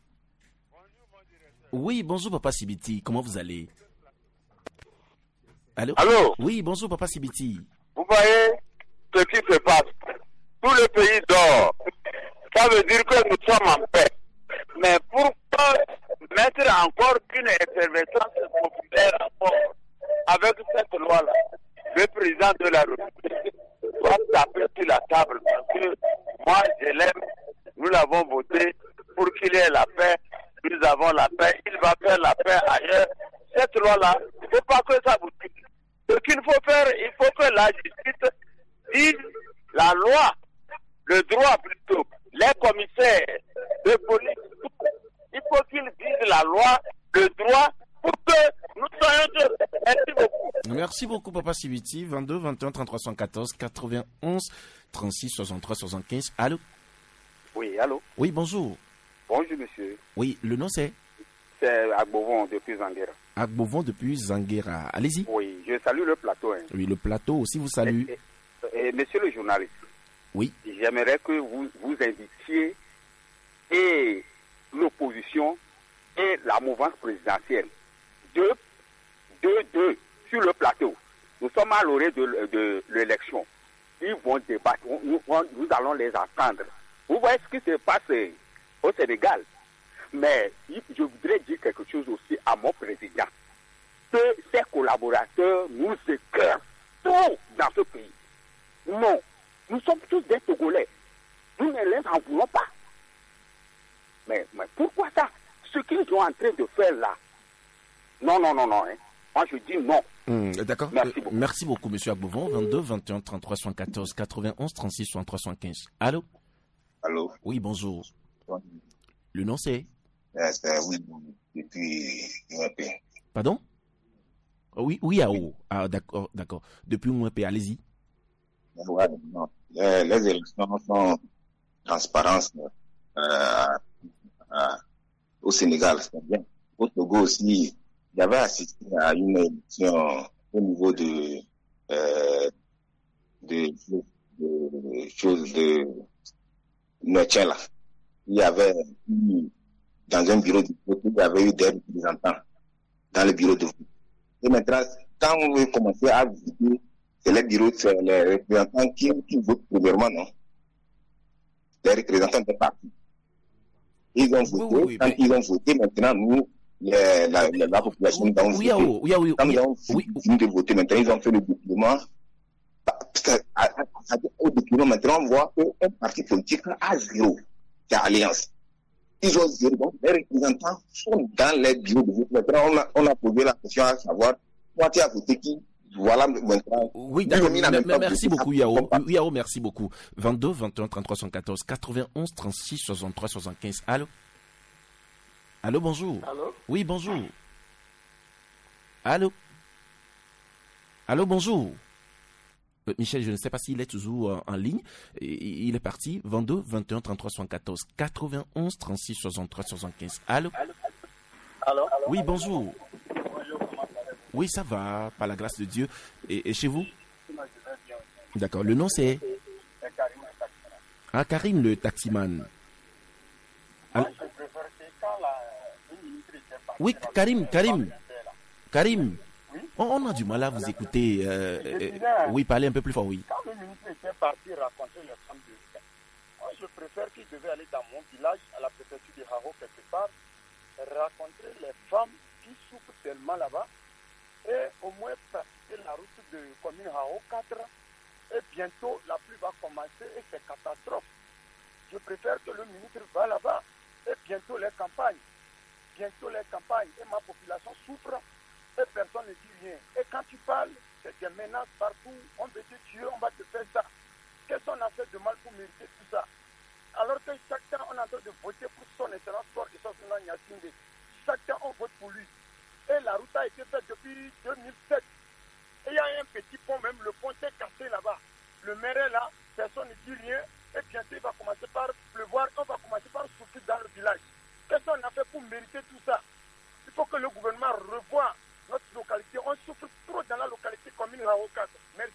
Oui, bonjour Papa Sibiti, comment vous allez? Allô? Allô? Oui, bonjour Papa Sibiti. Vous voyez, ce qui se passe. Tout le pays dort. Ça veut dire que nous sommes en paix. Mais pourquoi mettre encore une effervescence populaire encore avec cette loi-là? Le président de la République doit taper sur la table parce que moi je l'aime, nous l'avons voté pour qu'il ait la paix, nous avons la paix, il va faire la paix ailleurs. Cette loi-là, il ne faut pas que ça vous tue. Ce qu'il faut faire, il faut que la justice dise la loi, le droit plutôt, les commissaires de police, il faut qu'ils disent la loi, le droit, pour que nous soyons deux. Merci beaucoup. Merci beaucoup, Papa Sibiti. vingt-deux, vingt et un, trente-trois, soixante-quatorze, quatre-vingt-onze, trente-six, soixante-trois, soixante-quinze. Allô? Oui, allô? Oui, bonjour. Bonjour, monsieur. Oui, le nom c'est? C'est Agbovon depuis Zanguera. Agbovon depuis Zanguera. Allez-y. Oui, je salue le plateau. Hein. Oui, le plateau aussi vous salue. Et, et, et, monsieur le journaliste. Oui. J'aimerais que vous vous invitiez et l'opposition et la mouvance présidentielle deux, deux, deux sur le plateau. Nous sommes à l'orée de, de l'élection. Ils vont débattre. Nous, nous allons les attendre. Vous voyez ce qui se passe au Sénégal. Mais je voudrais dire quelque chose aussi à mon président. Que ses collaborateurs nous écœurent tout dans ce pays. Non, nous sommes tous des Togolais. Nous ne les en voulons pas. Mais, mais pourquoi ça? Ce qu'ils sont en train de faire là. Non, non, non, non. Hein. Moi, je dis non. Mmh, D'accord. Merci euh, beaucoup. Merci beaucoup, monsieur Agbovon. vingt-deux, vingt et un, trente-trois, soixante-quatorze, quatre-vingt-onze, trente-six, soixante-trois, soixante-quinze. Allô? Allô? Oui, bonjour. Bonjour. Le nom c'est? Euh, c'est oui, depuis U M P. Pardon? Oui, oui, à haut. Ah, d'accord, d'accord. Depuis U M P, allez-y. Ouais, non. Les, les élections sont transparentes euh, euh, au Sénégal, c'est bien. Au Togo aussi, j'avais assisté à une élection au niveau de euh, de, de, de choses de Noël là. Il y avait eu, dans un bureau de vote, il y avait eu des représentants dans le bureau de vote. Et maintenant, quand vous commencez à visiter, c'est les bureaux, c'est les représentants qui, qui votent premièrement, non? Les représentants des partis. Ils ont voté, oui, oui, quand mais... ils ont voté, maintenant, nous, les, la, la, la population, dans oui, oui, oui, oui, quand oui, ils ont oui, fini de voter, maintenant, ils ont fait le document. Au document, maintenant, on voit qu'un parti politique a zéro. C'est Alliance. Ils ont zéro. Donc, les représentants sont dans les bureaux de vote. Maintenant, on a, on a posé la question à savoir, toi, tu as voté qui? Voilà, maintenant. Oui, d'accord. Merci beaucoup, Yao. Yao, merci beaucoup. vingt-deux, vingt et un, trente-trois, soixante-quatorze, quatre-vingt-onze, trente-six, soixante-trois, soixante-quinze. Allô? Allô, bonjour. Allô? Oui, bonjour. Allô? Allô, bonjour. Michel, je ne sais pas s'il est toujours en ligne. Il est parti. vingt-deux, vingt et un, trente-trois, soixante-quatorze, quatre-vingt-onze, trente-six, soixante-trois, soixante-quinze. Allô? Allô? Oui, bonjour. Oui, ça va, par la grâce de Dieu. Et, et chez vous? D'accord. Le nom c'est? Ah, Karim le taximan. Allô? Oui, Karim, Karim. Karim. On, on a du mal à vous écouter. Euh, euh, oui, parlez un peu plus fort, oui. Quand le ministre était parti raconter les femmes de Rika, moi je préfère qu'il devait aller dans mon village, à la préfecture de Haro, quelque part, raconter les femmes qui souffrent tellement là-bas, et au moins pratiquer la route de commune Haro quatre, et bientôt la pluie va commencer et c'est catastrophe. Je préfère que le ministre va là-bas, et bientôt les campagnes, bientôt les campagnes, et ma population souffre. Et personne ne dit rien. Et quand tu parles, c'est des menaces partout. On veut te tuer, on va te faire ça. Qu'est-ce qu'on a fait de mal pour mériter tout ça? Alors que chaque temps, on est en train de voter pour son excellence sport et son nom Nyasinde. Chaque temps, on vote pour lui. Et la route a été faite depuis deux mille sept. Et il y a un petit pont, même le pont s'est cassé là-bas. Le maire est là, personne ne dit rien. Et bientôt, il va commencer par pleuvoir. On va commencer par souffrir dans le village. Qu'est-ce qu'on a fait pour mériter tout ça? Il faut que le gouvernement revoie notre localité. On souffre trop dans la localité commune Haro quatre. Merci à vous.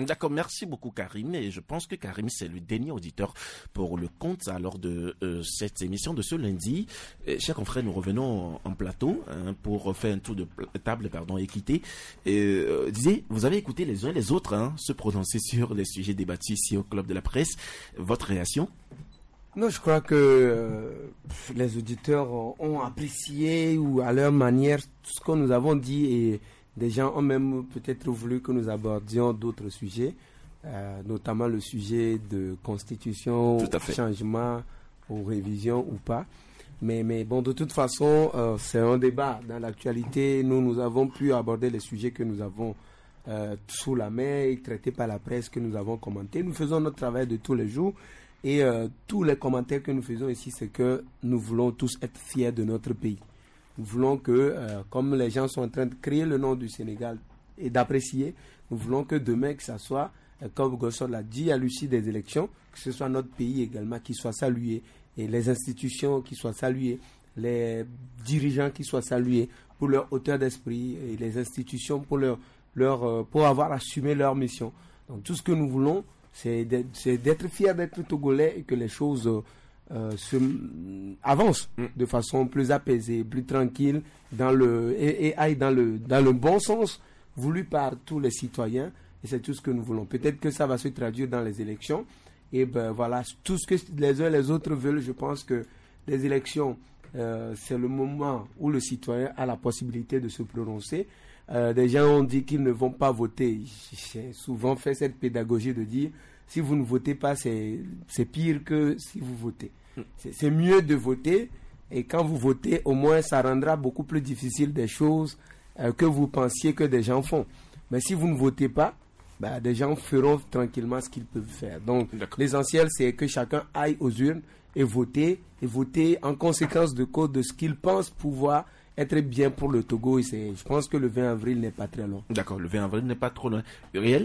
D'accord, merci beaucoup Karim. Et je pense que Karim, c'est le dernier auditeur pour le compte alors de euh, cette émission de ce lundi. Et, chers confrères, nous revenons en, en plateau hein, pour faire un tour de table, pardon, équité. Et, euh, disais, vous avez écouté les uns et les autres hein, se prononcer sur les sujets débattus ici au Club de la Presse. Votre réaction? Non, je crois que euh, les auditeurs ont, ont apprécié ou à leur manière tout ce que nous avons dit et des gens ont même peut-être voulu que nous abordions d'autres sujets, euh, notamment le sujet de constitution, changement ou révision ou pas. Mais, mais bon, de toute façon, euh, c'est un débat. Dans l'actualité, nous, nous avons pu aborder les sujets que nous avons euh, sous la main et traités par la presse, que nous avons commentés. Nous faisons notre travail de tous les jours. Et euh, tous les commentaires que nous faisons ici, c'est que nous voulons tous être fiers de notre pays. Nous voulons que, euh, comme les gens sont en train de créer le nom du Sénégal et d'apprécier, nous voulons que demain, que ça soit, euh, comme Gossor l'a dit, à l'issue des élections, que ce soit notre pays également qui soit salué, et les institutions qui soient saluées, les dirigeants qui soient salués pour leur hauteur d'esprit, et les institutions pour, leur, leur, euh, pour avoir assumé leur mission. Donc tout ce que nous voulons, c'est d'être fiers d'être Togolais et que les choses euh, se, euh, avancent mm. de façon plus apaisée, plus tranquille dans le, et, et aillent dans le, dans le bon sens voulu par tous les citoyens. Et c'est tout ce que nous voulons. Peut-être que ça va se traduire dans les élections. Et ben voilà, tout ce que les uns et les autres veulent, je pense que les élections, euh, c'est le moment où le citoyen a la possibilité de se prononcer. Euh, des gens ont dit qu'ils ne vont pas voter. J'ai souvent fait cette pédagogie de dire, si vous ne votez pas, c'est pire que si vous votez. C'est mieux de voter, et quand vous votez, au moins ça rendra beaucoup plus difficile des choses euh, que vous pensiez que des gens font. Mais si vous ne votez pas, bah, des gens feront tranquillement ce qu'ils peuvent faire. Donc l'essentiel, c'est que chacun aille aux urnes et voter, et voter en conséquence de cause de ce qu'il pense pouvoir être bien pour le Togo. Et je pense que le vingt avril n'est pas très loin. D'accord, le vingt avril n'est pas trop loin. Uriel?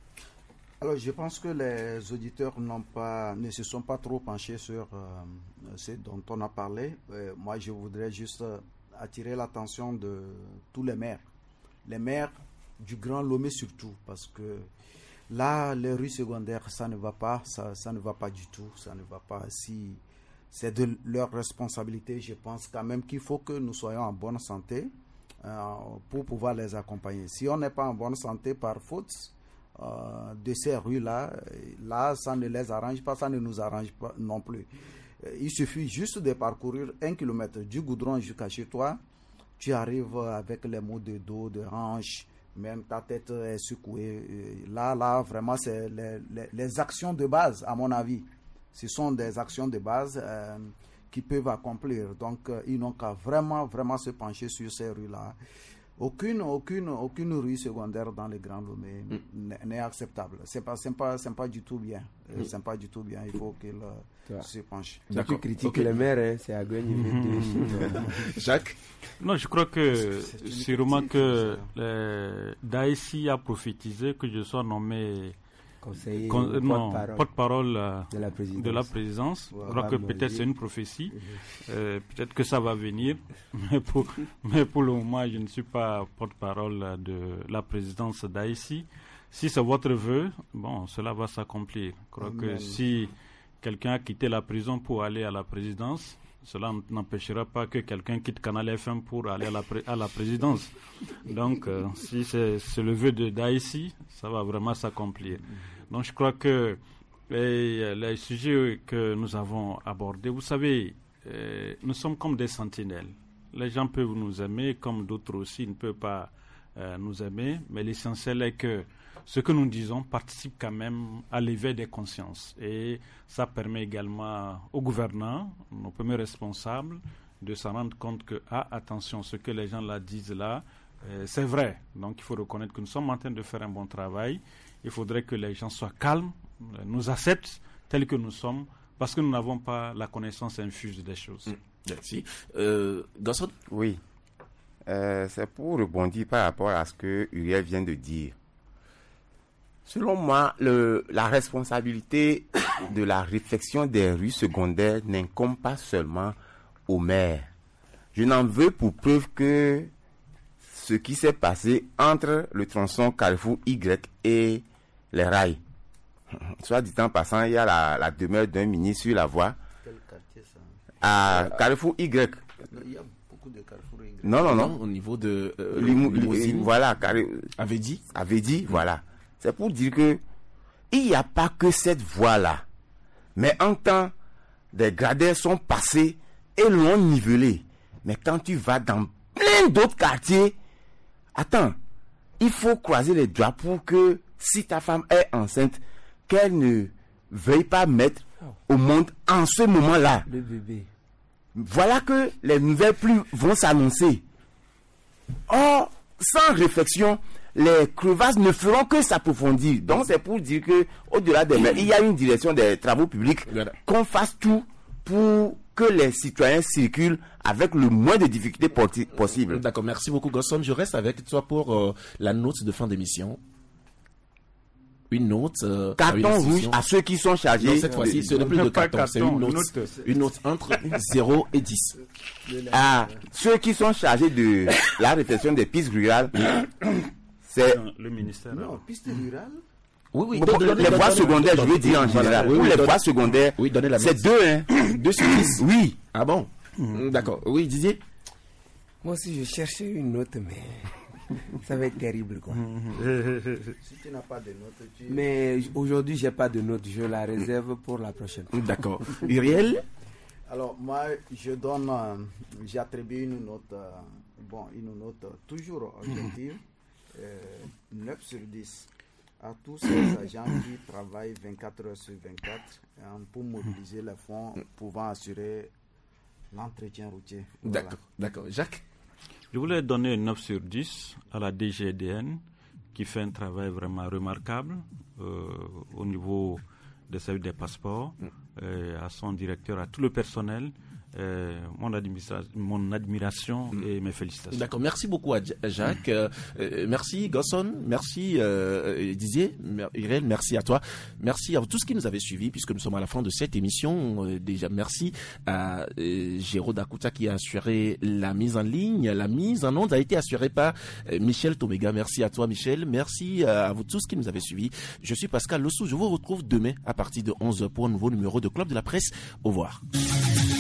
Alors, je pense que les auditeurs n'ont pas, ne se sont pas trop penchés sur euh, ce dont on a parlé. Euh, moi, je voudrais juste euh, attirer l'attention de tous les maires. Les maires du Grand Lomé surtout, parce que là, les rues secondaires, ça ne va pas, ça, ça ne va pas du tout, ça ne va pas. Si c'est de leur responsabilité, je pense quand même qu'il faut que nous soyons en bonne santé euh, pour pouvoir les accompagner. Si on n'est pas en bonne santé par faute euh, de ces rues-là, là, ça ne les arrange pas, ça ne nous arrange pas non plus. Il suffit juste de parcourir un kilomètre du goudron jusqu'à chez toi, tu arrives avec les maux de dos, de hanches, même ta tête est secouée. Là, là, vraiment, c'est les, les, les actions de base, à mon avis. Ce sont des actions de base euh, qui peuvent accomplir. Donc, euh, ils n'ont qu'à vraiment, vraiment se pencher sur ces rues-là. Aucune, aucune, aucune rue secondaire dans les Grands Lomé mm. n'est acceptable. C'est pas, c'est pas, c'est pas du tout bien. Mm. C'est pas du tout bien. Il faut qu'ils euh, se penchent. Tu critiques okay. les maires, hein, c'est à gagner. Jacques? Non, je crois que sûrement que euh, Daïsi a prophétisé que je sois nommé conseiller, Con, euh, non, porte-parole euh, de la présidence. De la présidence. Ouais, je crois que peut-être c'est une prophétie. Euh, peut-être que ça va venir. Mais pour, mais pour le moment, je ne suis pas porte-parole de la présidence d'Haïti. Si c'est votre vœu, bon, cela va s'accomplir. Je crois Amen. Que si quelqu'un a quitté la prison pour aller à la présidence, cela n'empêchera pas que quelqu'un quitte Canal F M pour aller à la, pré à la présidence. Donc, euh, si c'est le vœu de d'Haïti, ça va vraiment s'accomplir. Donc, je crois que les, les sujets que nous avons abordés, vous savez, euh, nous sommes comme des sentinelles. Les gens peuvent nous aimer, comme d'autres aussi ne peuvent pas euh, nous aimer, mais l'essentiel est que ce que nous disons participe quand même à l'éveil des consciences. Et ça permet également aux gouvernants, nos premiers responsables, de s'en rendre compte que, ah, attention, ce que les gens là disent là, euh, c'est vrai. Donc il faut reconnaître que nous sommes en train de faire un bon travail. Il faudrait que les gens soient calmes, nous acceptent tels que nous sommes, parce que nous n'avons pas la connaissance infuse des choses. Mmh. Merci. Euh, Gasson? Oui. Euh, c'est pour rebondir par rapport à ce que Uriel vient de dire. Selon moi, le, la responsabilité de la réfection des rues secondaires n'incombe pas seulement aux maires. Je n'en veux pour preuve que ce qui s'est passé entre le tronçon Carrefour Y et les rails. Soit dit en passant, il y a la, la demeure d'un ministre sur la voie. Quel quartier ça? À Carrefour Y. Non, il y a beaucoup de Carrefour Y. Non, non, non. Au niveau de euh, Limou- Limousine. Voilà, carré. Avait dit. Avait dit, voilà. C'est pour dire que il n'y a pas que cette voie-là. Mais en temps, des gradins sont passés et l'ont nivelé. Mais quand tu vas dans plein d'autres quartiers, attends, il faut croiser les doigts pour que si ta femme est enceinte, qu'elle ne veuille pas mettre au monde en ce moment-là. Le bébé. Voilà que les nouvelles pluies vont s'annoncer. Or, sans réflexion, les crevasses ne feront que s'approfondir. Donc c'est pour dire que au-delà des mers, il y a une direction des travaux publics, qu'on fasse tout pour que les citoyens circulent avec le moins de difficultés possible. D'accord, merci beaucoup Gosson. Je reste avec toi pour euh, la note de fin d'émission. Une note. Euh, carton rouge à ceux qui sont chargés. Non, cette fois-ci, ce n'est plus de carton, c'est une note, une note entre zéro et dix. À ceux qui sont chargés de la réflexion des pistes rurales, c'est le ministère. Non, pistes rurales. Oui, oui. Bon, Donne, les donne, voies donne, secondaires, donne, je veux dire en voilà, général. oui, Ou oui, les donne, voies secondaires, oui, donnez la c'est note. deux, hein. deux sur dix. Oui. Ah bon? Mmh. D'accord. Oui, Didier. Moi aussi, je cherchais une note, mais ça va être terrible, quoi. Si tu n'as pas de notes, tu... Mais aujourd'hui, j'ai pas de note. Je la réserve pour la prochaine fois. D'accord. Uriel? Alors, moi, je donne, euh, j'attribue une note, euh, bon, une note euh, toujours objective, euh, neuf sur dix. À tous ces agents qui travaillent vingt-quatre heures sur vingt-quatre hein, pour mobiliser les fonds pouvant assurer l'entretien routier. Voilà. D'accord, d'accord. Jacques? Je voulais donner neuf sur dix à la D G D N qui fait un travail vraiment remarquable euh, au niveau des services des passeports, mm. euh, à son directeur, à tout le personnel. Euh, mon, admira mon admiration mm. et mes félicitations. D'accord, merci beaucoup à Jacques, mm. euh, euh, merci Gosson, merci euh, Didier, Irène, merci à toi, merci à tous qui nous avez suivis puisque nous sommes à la fin de cette émission. Euh, déjà merci à euh, Géraud Dakuta qui a assuré la mise en ligne, la mise en onde a été assurée par euh, Michel Tomega. Merci à toi Michel, merci à vous tous qui nous avez suivis. Je suis Pascal Lossou, je vous retrouve demain à partir de onze heures pour un nouveau numéro de Club de la Presse. Au revoir.